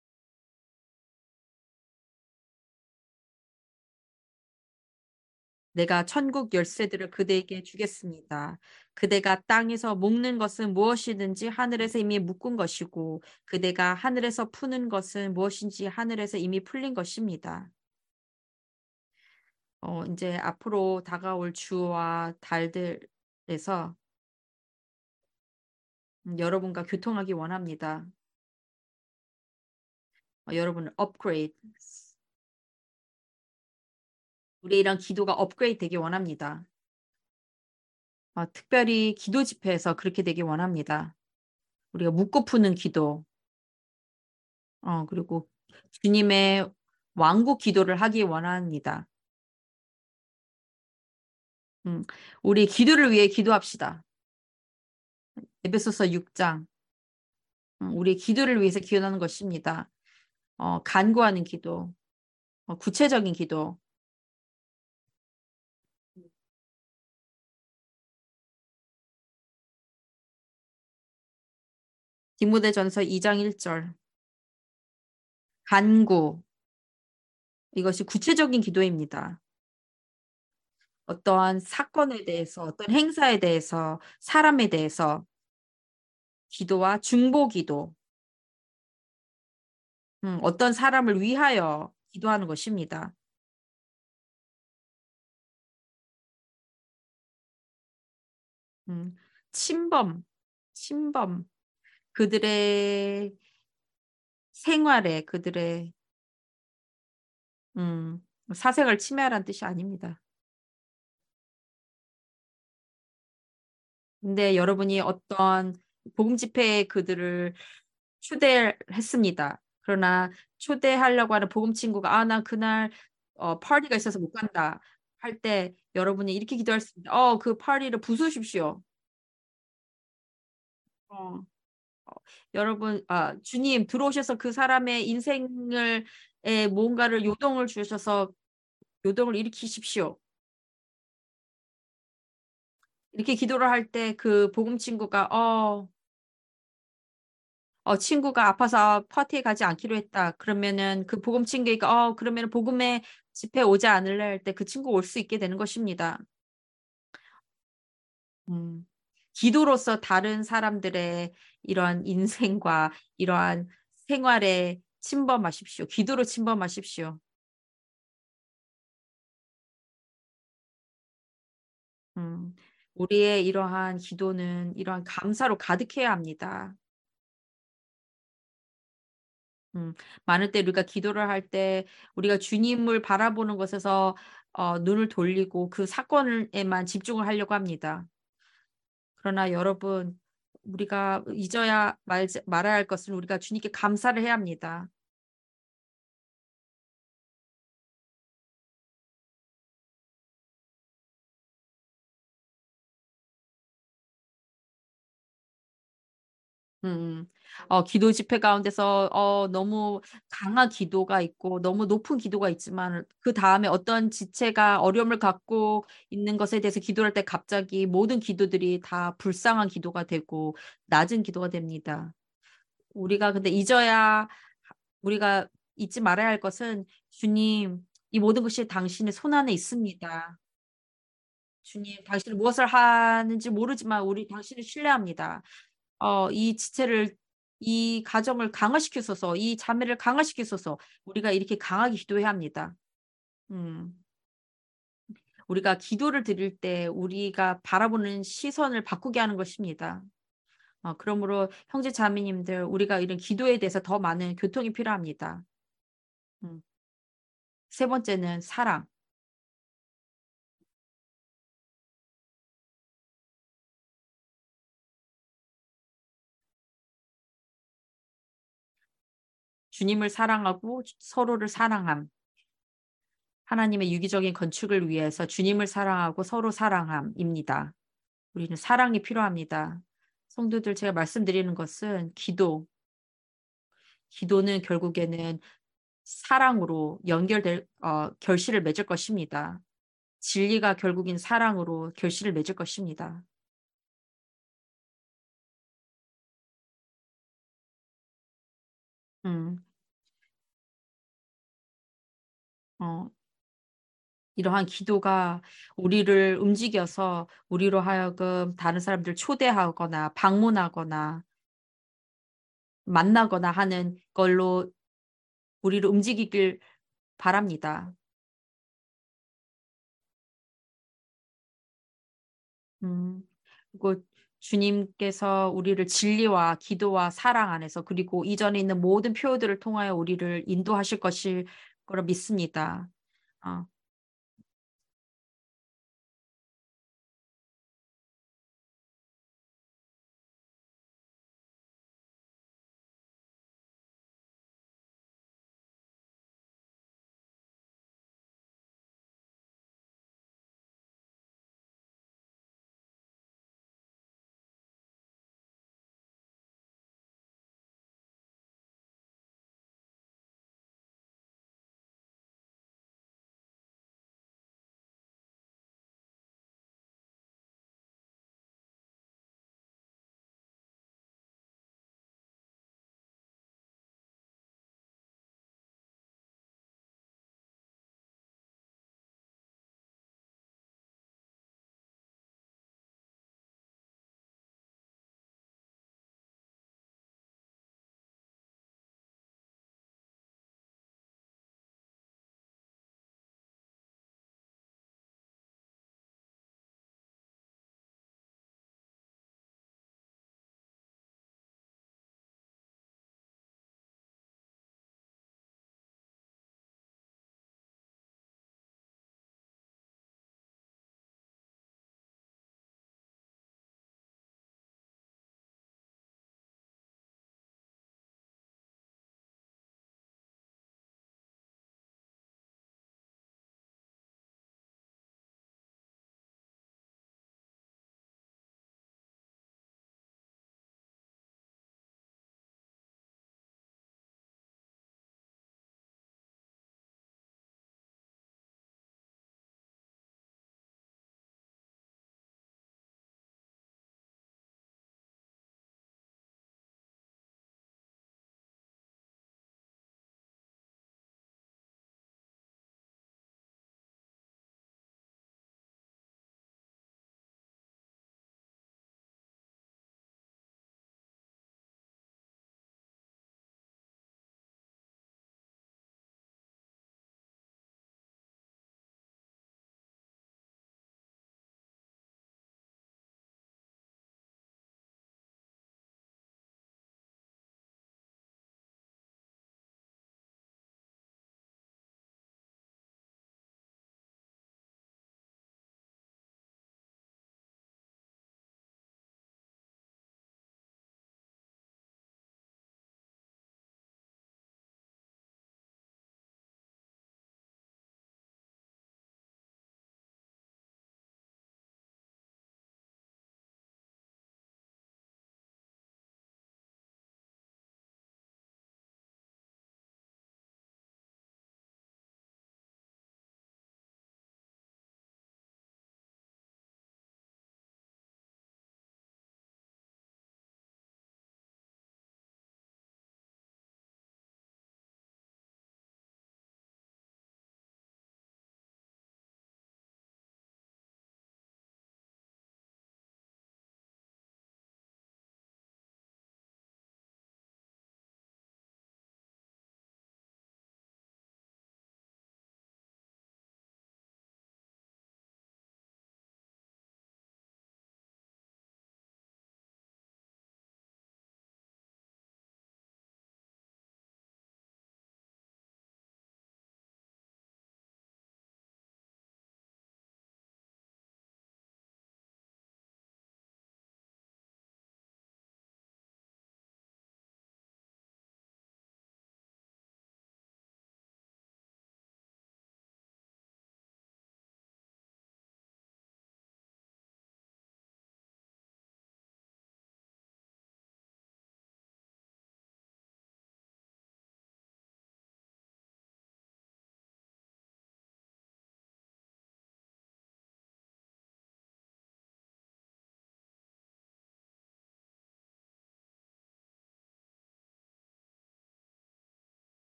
Speaker 1: 내가 천국 열쇠들을 그대에게 주겠습니다. 그대가 땅에서 묶는 것은 무엇이든지 하늘에서 이미 묶은 것이고 그대가 하늘에서 푸는 것은 무엇인지 하늘에서 이미 풀린 것입니다. 이제 앞으로 다가올 주와 달들에서 여러분과 교통하기 원합니다. 여러분을 업그레이드, 우리 이런 기도가 업그레이드 되기 원합니다. 특별히 기도 집회에서 그렇게 되기 원합니다. 우리가 묻고 푸는 기도, 그리고 주님의 왕국 기도를 하기 원합니다. 우리 기도를 위해 기도합시다. 에베소서 6장. 우리 기도를 위해서 기도하는 것입니다. 간구하는 기도, 구체적인 기도. 디모데전서 2장 1절. 간구. 이것이 구체적인 기도입니다. 어떠한 사건에 대해서, 어떤 행사에 대해서, 사람에 대해서 기도와 중보 기도, 어떤 사람을 위하여 기도하는 것입니다. 음, 침범, 침범, 그들의 생활에, 그들의 사생활 침해하라는 뜻이 아닙니다. 근데 여러분이 어떤 복음 집회에 그들을 초대했습니다. 그러나 초대하려고 하는 복음 친구가 나 그날 파티가 있어서 못 간다 할 때 여러분이 이렇게 기도할 수 있습니다. 그 파티를 부수십시오. 어, 여러분, 주님 들어오셔서 그 사람의 인생을 뭔가를 요동을 주셔서 요동을 일으키십시오. 이렇게 기도를 할 때 그 복음 친구가 친구가 아파서 파티에 가지 않기로 했다. 그러면은 그 복음 친구가 그러면 복음의 집회 오지 않을래 할 때 그 친구 올 수 있게 되는 것입니다. 음, 기도로서 다른 사람들의 이러한 인생과 이러한 생활에 침범하십시오. 기도로 침범하십시오. 음, 우리의 이러한 기도는 이러한 감사로 가득해야 합니다. 음, 많을 때 우리가 기도를 할 때 우리가 주님을 바라보는 것에서 눈을 돌리고 그 사건에만 집중을 하려고 합니다. 그러나 여러분, 우리가 잊어야 말아야 할 것은 우리가 주님께 감사를 해야 합니다. 음, 기도 집회 가운데서 너무 강한 기도가 있고 너무 높은 기도가 있지만 그 다음에 어떤 지체가 어려움을 갖고 있는 것에 대해서 기도할 때 갑자기 모든 기도들이 다 불쌍한 기도가 되고 낮은 기도가 됩니다. 우리가 근데 잊어야 우리가 잊지 말아야 할 것은 주님, 이 모든 것이 당신의 손 안에 있습니다. 주님, 당신은 무엇을 하는지 모르지만 우리 당신을 신뢰합니다. 이 지체를, 이 가정을 강화시키소서, 이 자매를 강화시키소서. 우리가 이렇게 강하게 기도해야 합니다. 음, 우리가 기도를 드릴 때 우리가 바라보는 시선을 바꾸게 하는 것입니다. 그러므로 형제 자매님들, 우리가 이런 기도에 대해서 더 많은 교통이 필요합니다. 음, 세 번째는 사랑. 주님을 사랑하고 서로를 사랑함. 하나님의 유기적인 건축을 위해서 주님을 사랑하고 서로 사랑함입니다. 우리는 사랑이 필요합니다. 성도들, 제가 말씀드리는 것은 기도는 결국에는 사랑으로 결실을 맺을 것입니다. 진리가 결국엔 사랑으로 결실을 맺을 것입니다. 음, 어, 이러한 기도가 우리를 움직여서 우리로 하여금 다른 사람들 초대하거나 방문하거나 만나거나 하는 걸로 우리를 움직이길 바랍니다. 음, 그리고 주님께서 우리를 진리와 기도와 사랑 안에서 그리고 이전에 있는 모든 표현들을 통하여 우리를 인도하실 것일 거라 믿습니다. 어,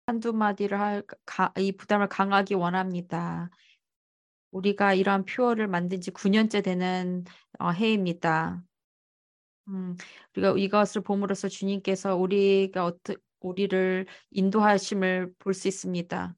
Speaker 1: 한두 마디를 이 부담을 강하게 원합니다. 우리가 이러한 퓨어를 만든 지 9년째 되는 해입니다. 우리가 이것을 봄으로써 주님께서 우리를 인도하심을 볼 수 있습니다.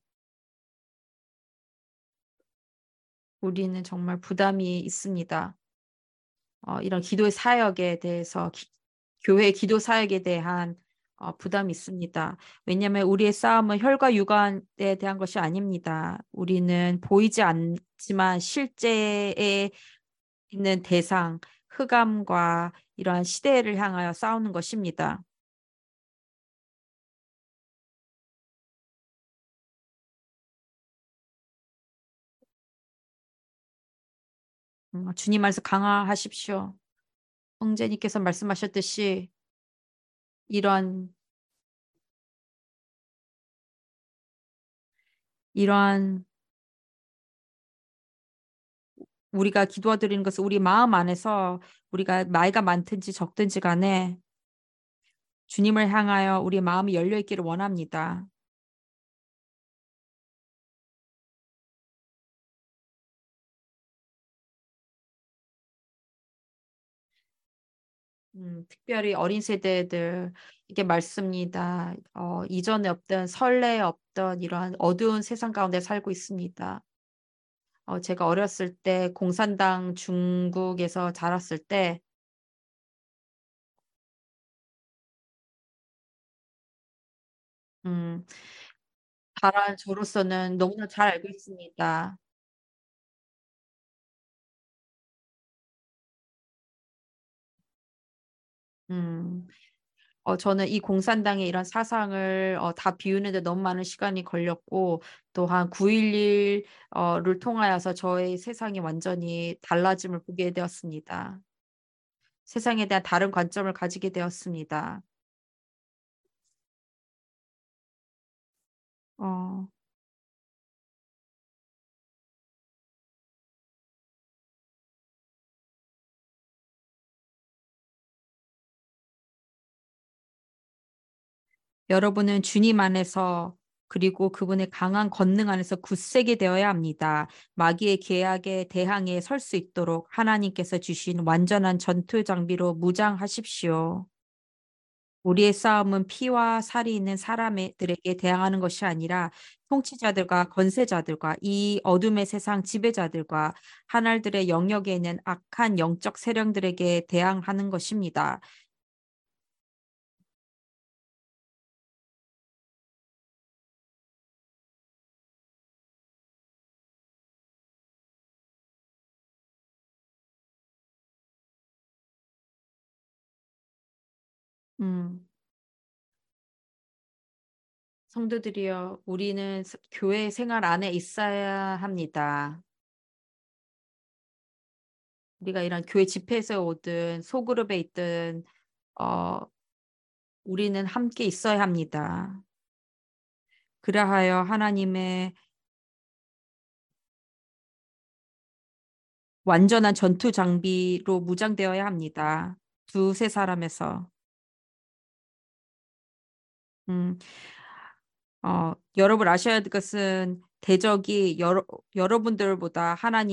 Speaker 1: 우리는 정말 부담이 있습니다. 이런 기도의 사역에 대해서 교회의 기도 사역에 대한 부담이 있습니다. 왜냐하면 우리의 싸움은 혈과 육안에 대한 것이 아닙니다. 우리는 보이지 않지만 실제에 있는 대상, 흑암과 이러한 시대를 향하여 싸우는 것입니다. 주님 말씀 강화하십시오. 형제님께서 말씀하셨듯이 이런 이러한 우리가 기도드리는 것은 우리 마음 안에서 우리가 나이가 많든지 적든지 간에 주님을 향하여 우리 마음이 열려 있기를 원합니다. 특별히 어린 세대들 이게 말씀입니다. 이전에 없던 설레 없던 이러한 어두운 세상 가운데 살고 있습니다. 제가 어렸을 때 공산당 중국에서 자랐을 때 음, 자란 저로서는 너무나 잘 알고 있습니다. 음, 저는 이 공산당의 이런 사상을 다 비우는데 너무 많은 시간이 걸렸고 또한 9.11를 통하여서 저의 세상이 완전히 달라짐을 보게 되었습니다. 세상에 대한 다른 관점을 가지게 되었습니다. 어, 여러분은 주님 안에서 그리고 그분의 강한 권능 안에서 굳세게 되어야 합니다. 마귀의 계략에 대항해 설 수 있도록 하나님께서 주신 완전한 전투 장비로 무장하십시오. 우리의 싸움은 피와 살이 있는 사람들에게 대항하는 것이 아니라 통치자들과 권세자들과 이 어둠의 세상 지배자들과 하늘들의 영역에 있는 악한 영적 세력들에게 대항하는 것입니다. 음, 성도들이여, 우리는 교회 생활 안에 있어야 합니다. 우리가 이런 교회 집회에서 오든 소그룹에 있든 어, 우리는 함께 있어야 합니다. 그러하여 하나님의 완전한 전투 장비로 무장되어야 합니다. 두세 사람에서. 음, 여러분 아셔야 할 것은 대적이 여러분들보다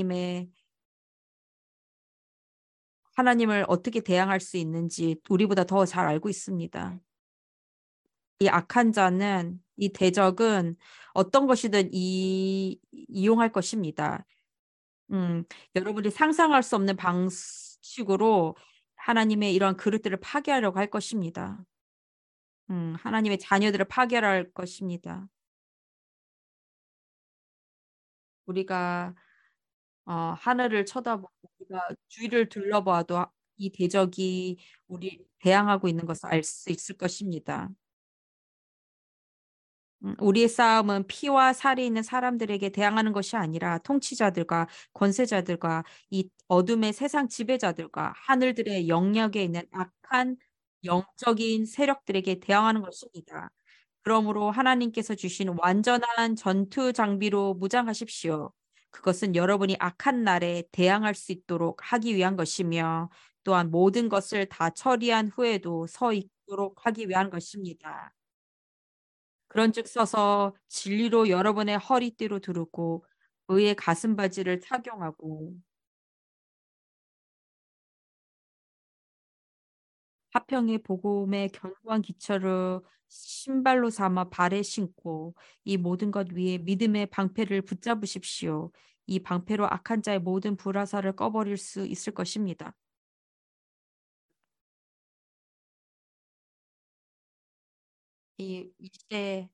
Speaker 1: 하나님을 어떻게 대항할 수 있는지 우리보다 더 잘 알고 있습니다. 이 악한 자는 이 대적은 어떤 것이든 이용할 것입니다. 음, 여러분이 상상할 수 없는 방식으로 하나님의 이러한 그릇들을 파괴하려고 할 것입니다. 하나님의 자녀들을 파괴할 것입니다. 우리가 하늘을 쳐다보고 우리가 주위를 둘러봐도 이 대적이 우리 대항하고 있는 것을 알 수 있을 것입니다. 우리의 싸움은 피와 살이 있는 사람들에게 대항하는 것이 아니라 통치자들과 권세자들과 이 어둠의 세상 지배자들과 하늘들의 영역에 있는 악한 영적인 세력들에게 대항하는 것입니다. 그러므로 하나님께서 주신 완전한 전투 장비로 무장하십시오. 그것은 여러분이 악한 날에 대항할 수 있도록 하기 위한 것이며 또한 모든 것을 다 처리한 후에도 서 있도록 하기 위한 것입니다. 그런즉 서서 진리로 여러분의 허리띠로 두르고 의의 가슴바지를 착용하고 화평의 복음의 견고한 기초를 신발로 삼아 발에 신고 이 모든 것 위에 믿음의 방패를 붙잡으십시오. 이 방패로 악한 자의 모든 불화살을 꺼버릴 수 있을 것입니다. 이제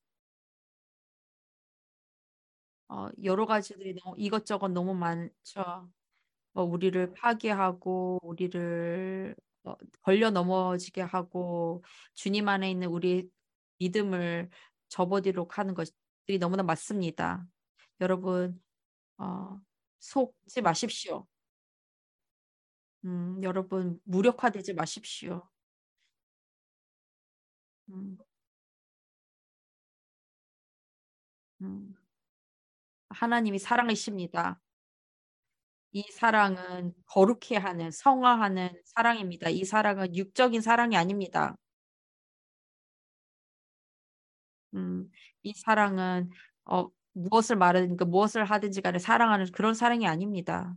Speaker 1: 여러 가지들이 너무 이것저것 너무 많죠. 우리를 파괴하고 우리를 걸려 넘어지게 하고 주님 안에 있는 우리 믿음을 접어들이도록 하는 것들이 너무나 많습니다. 여러분 속지 마십시오. 여러분 무력화되지 마십시오. 음, 음. 하나님이 사랑이십니다. 이 사랑은 거룩해 하는 성화하는 사랑입니다. 이 사랑은 육적인 사랑이 아닙니다. 이 사랑은 무엇을 말하든 그 무엇을 하든지 간에 사랑하는 그런 사랑이 아닙니다.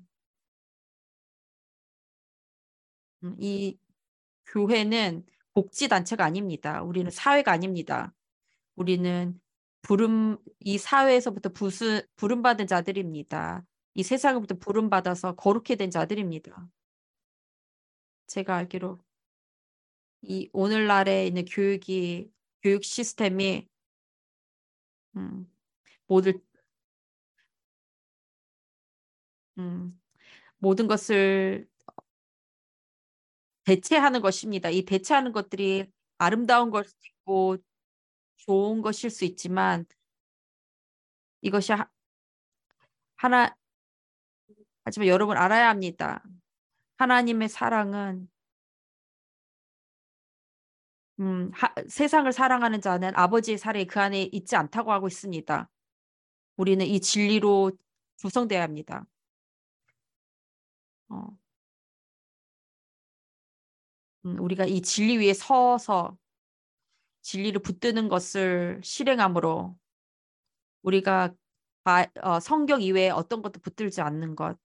Speaker 1: 이 교회는 복지 단체가 아닙니다. 우리는 사회가 아닙니다. 우리는 이 사회에서부터 부름받은 자들입니다. 이 세상으로부터 부름받아서 거룩해 된 자들입니다. 제가 알기로 이 오늘날에 있는 교육 시스템이 음, 모두 음, 모든 것을 대체하는 것입니다. 이 대체하는 것들이 아름다운 걸 수도 있고 좋은 것일 수 있지만 이것이 하나 하지만 여러분 알아야 합니다. 하나님의 사랑은 세상을 사랑하는 자는 아버지의 사랑이 그 안에 있지 않다고 하고 있습니다. 우리는 이 진리로 구성돼야 합니다. 어, 우리가 이 진리 위에 서서 진리를 붙드는 것을 실행함으로 우리가 성경 이외에 어떤 것도 붙들지 않는 것,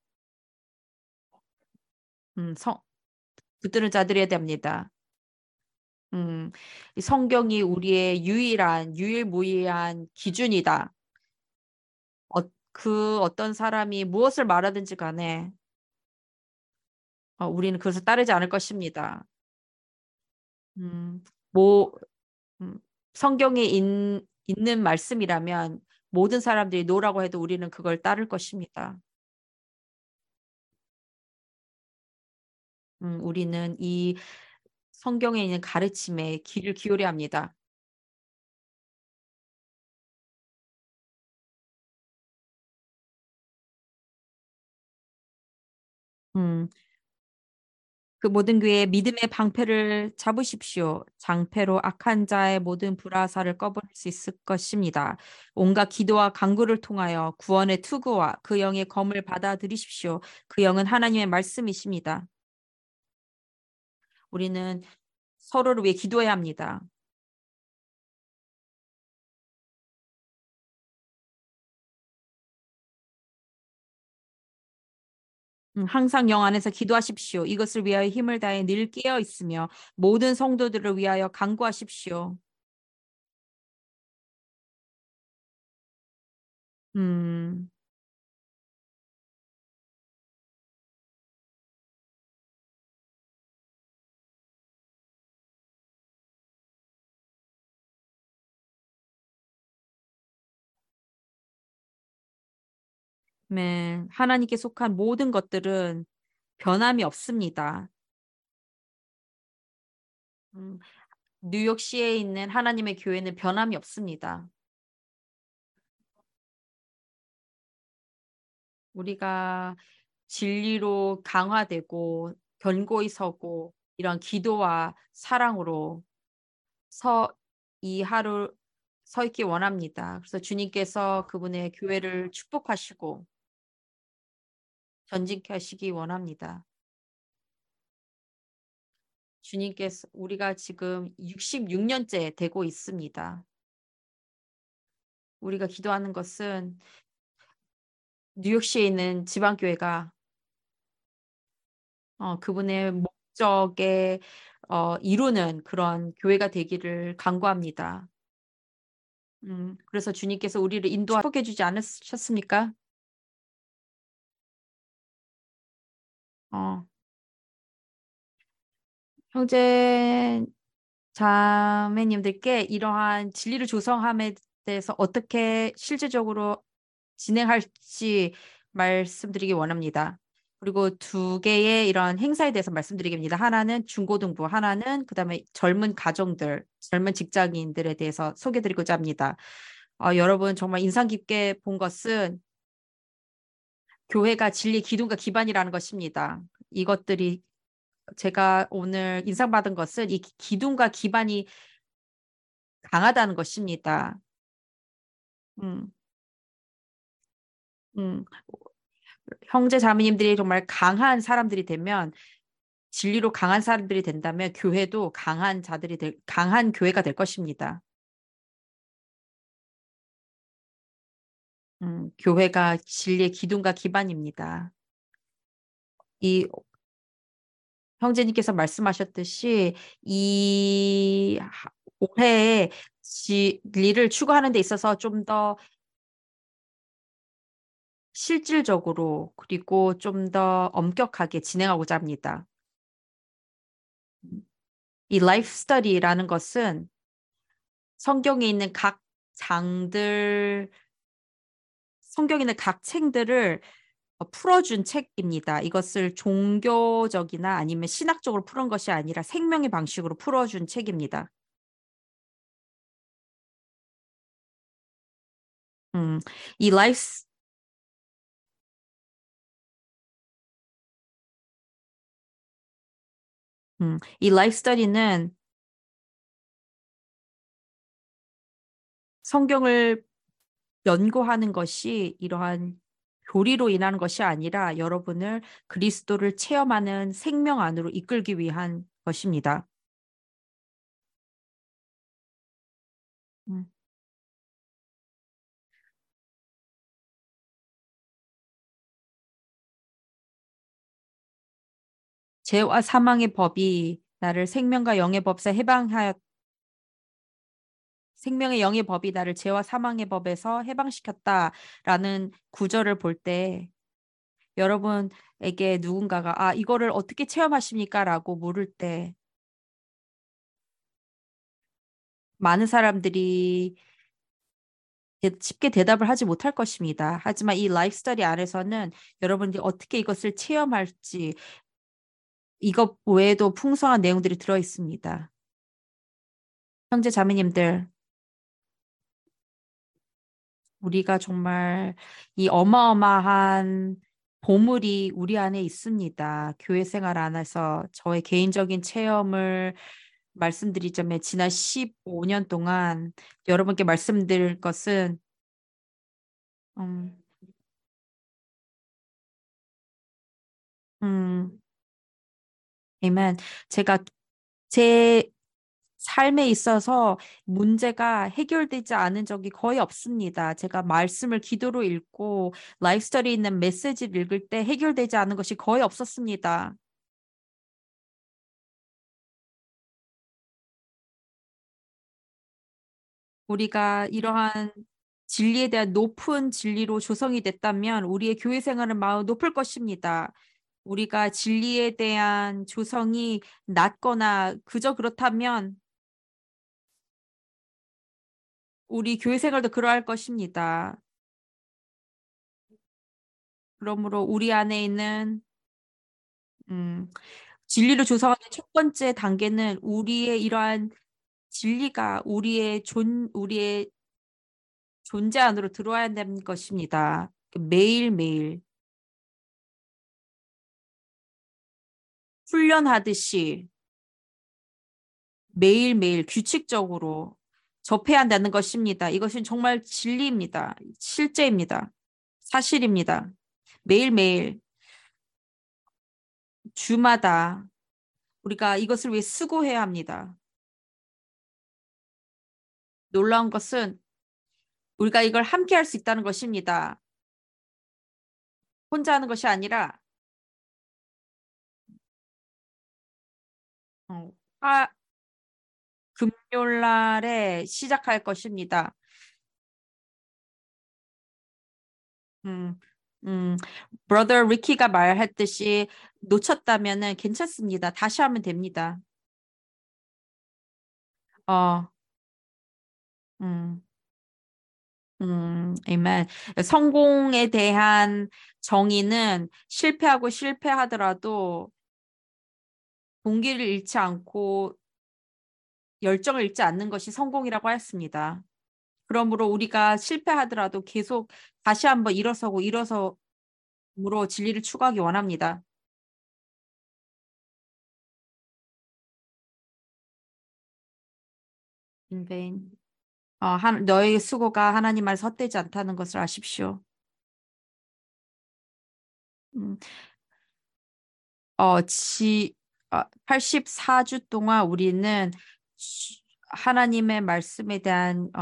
Speaker 1: 음, 성, 붙드는 자들이어야 됩니다. 이 성경이 우리의 유일무이한 기준이다. 그 어떤 사람이 무엇을 말하든지 간에 우리는 그것을 따르지 않을 것입니다. 음, 뭐, 음, 성경에 있는 말씀이라면 모든 사람들이 노라고 해도 우리는 그걸 따를 것입니다. 우리는 이 성경에 있는 가르침에 귀를 기울여야 합니다. 음, 그 모든 교회의 믿음의 방패를 잡으십시오. 장패로 악한 자의 모든 불화살을 꺼버릴 수 있을 것입니다. 온갖 기도와 간구를 통하여 구원의 투구와 그 영의 검을 받아들이십시오. 그 영은 하나님의 말씀이십니다. 우리는 서로를 위해 기도해야 합니다. 항상 영 안에서 기도하십시오. 이것을 위하여 힘을 다해 늘 깨어 있으며 모든 성도들을 위하여 간구하십시오. 음, 하나님께 속한 모든 것들은 변함이 없습니다. 음, 뉴욕시에 있는 하나님의 교회는 변함이 없습니다. 우리가 진리로 강화되고 견고히 서고 이런 기도와 사랑으로 서, 이 하루 서 있기 원합니다. 그래서 주님께서 그분의 교회를 축복하시고 전진케 하시기 원합니다. 주님께서 우리가 지금 66년째 되고 있습니다. 우리가 기도하는 것은 뉴욕시에 있는 지방교회가 그분의 목적에 이루는 그런 교회가 되기를 간구합니다. 그래서 주님께서 우리를 축복해 주지 않으셨습니까? 어, 형제 자매님들께 이러한 진리를 조성함에 대해서 어떻게 실질적으로 진행할지 말씀드리기 원합니다. 그리고 두 개의 이런 행사에 대해서 말씀드리겠습니다. 하나는 중고등부, 하나는 그다음에 젊은 가정들, 젊은 직장인들에 대해서 소개드리고자 합니다. 여러분 정말 인상 깊게 본 것은 교회가 진리 기둥과 기반이라는 것입니다. 이것들이 제가 오늘 인상받은 것은 이 기둥과 기반이 강하다는 것입니다. 음, 음. 형제 자매님들이 정말 강한 사람들이 되면 진리로 강한 사람들이 된다면 교회도 강한 교회가 될 것입니다. 교회가 진리의 기둥과 기반입니다. 이 형제님께서 말씀하셨듯이 올해에 진리를 추구하는 데 있어서 좀 더 실질적으로 그리고 좀 더 엄격하게 진행하고자 합니다. 이 라이프 스터디라는 것은 성경에 있는 각 장들, 성경에 있는 각 책들을 풀어준 책입니다. 이것을 종교적이나 아니면 신학적으로 풀은 것이 아니라 생명의 방식으로 풀어준 책입니다. 음, 이 라이프, 이 라이프 스터디는 성경을 연구하는 것이 이러한 교리로 인하는 것이 아니라 여러분을 그리스도를 체험하는 생명 안으로 이끌기 위한 것입니다. 음, 죄와 사망의 법이 나를 생명의 영의 법이 나를 죄와 사망의 법에서 해방시켰다라는 구절을 볼 때 여러분에게 누군가가 이거를 어떻게 체험하십니까? 라고 물을 때 많은 사람들이 쉽게 대답을 하지 못할 것입니다. 하지만 이 라이프 스타일 안에서는 여러분들이 어떻게 이것을 체험할지 이것 외에도 풍성한 내용들이 들어 있습니다. 형제 자매님들, 우리가 정말 이 어마어마한 보물이 우리 안에 있습니다. 교회 생활 안에서 저의 개인적인 체험을 말씀드리자면 지난 15년 동안 여러분께 말씀드릴 것은 음, 음, 아멘. 제가 제 삶에 있어서 문제가 해결되지 않은 적이 거의 없습니다. 제가 말씀을 기도로 읽고 라이프스타일에 있는 메시지를 읽을 때 해결되지 않은 것이 거의 없었습니다. 우리가 이러한 진리에 대한 높은 진리로 조성이 됐다면 우리의 교회 생활은 마음 높을 것입니다. 우리가 진리에 대한 조성이 낮거나 그저 그렇다면 우리 교회 생활도 그러할 것입니다. 그러므로 우리 안에 있는 음, 진리를 조성하는 첫 번째 단계는 우리의 이러한 진리가 우리의 존재 안으로 들어와야 되는 것입니다. 매일매일 훈련하듯이 매일매일 규칙적으로 접해야 한다는 것입니다. 이것은 정말 진리입니다. 실제입니다. 사실입니다. 매일매일 주마다 우리가 이것을 위해 수고해야 합니다. 놀라운 것은 우리가 이걸 함께 할 수 있다는 것입니다. 혼자 하는 것이 아니라 어, 아, 금요일 날에 시작할 것입니다. 음, 음, 브로더 리키가 말했듯이 놓쳤다면은 괜찮습니다. 다시 하면 됩니다. 어, 음, 아멘. 성공에 대한 정의는 실패하고 실패하더라도 동기를 잃지 않고 열정을 잃지 않는 것이 성공이라고 하였습니다. 그러므로 우리가 실패하더라도 계속 다시 한번 일어서고 일어서므로 진리를 추구하기 원합니다. In vain. 너의 수고가 하나님 말 헛되지 않다는 것을 아십시오. 음, 84주 동안 우리는 하나님의 말씀에 대한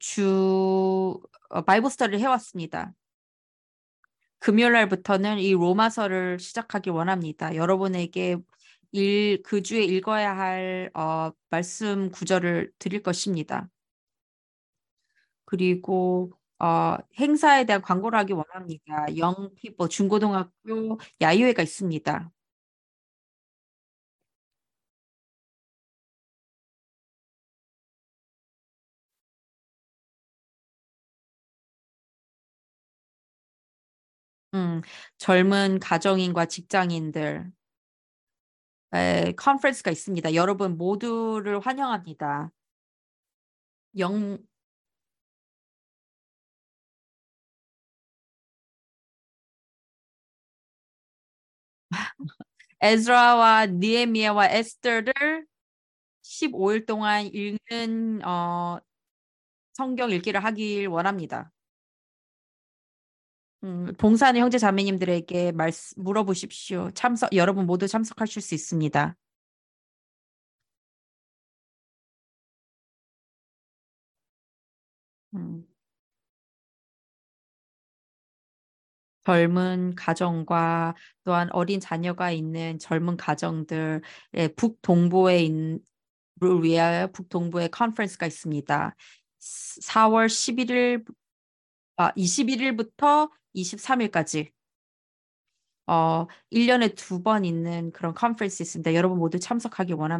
Speaker 1: 바이블 스터디를 해왔습니다. 금요일 날부터는 이 로마서를 시작하기 원합니다. 여러분에게 그 주에 읽어야 할 말씀 구절을 드릴 것입니다. 그리고 행사에 대한 광고를 하기 원합니다. 영피버 중고등학교 야유회가 있습니다. 젊은 가정인과 직장인들 컨퍼런스가 있습니다. 여러분 모두를 환영합니다. 영 에즈라와 니에미아와 에스더를 15일 동안 읽는 성경 읽기를 하길 원합니다. 봉사하는 형제 자매님들에게 물어보십시오. 여러분 모두 참석하실 수 있습니다. 음, 젊은 가정과 또한 어린 자녀가 있는 젊은 가정들의 를 위하여 북동부에 컨퍼런스가 있습니다. 4월 11일, 21일부터 23일까지 1년에 2번 있는 그런 컨퍼런스 있습니다. 여러분 모두 참석하기 원합니다.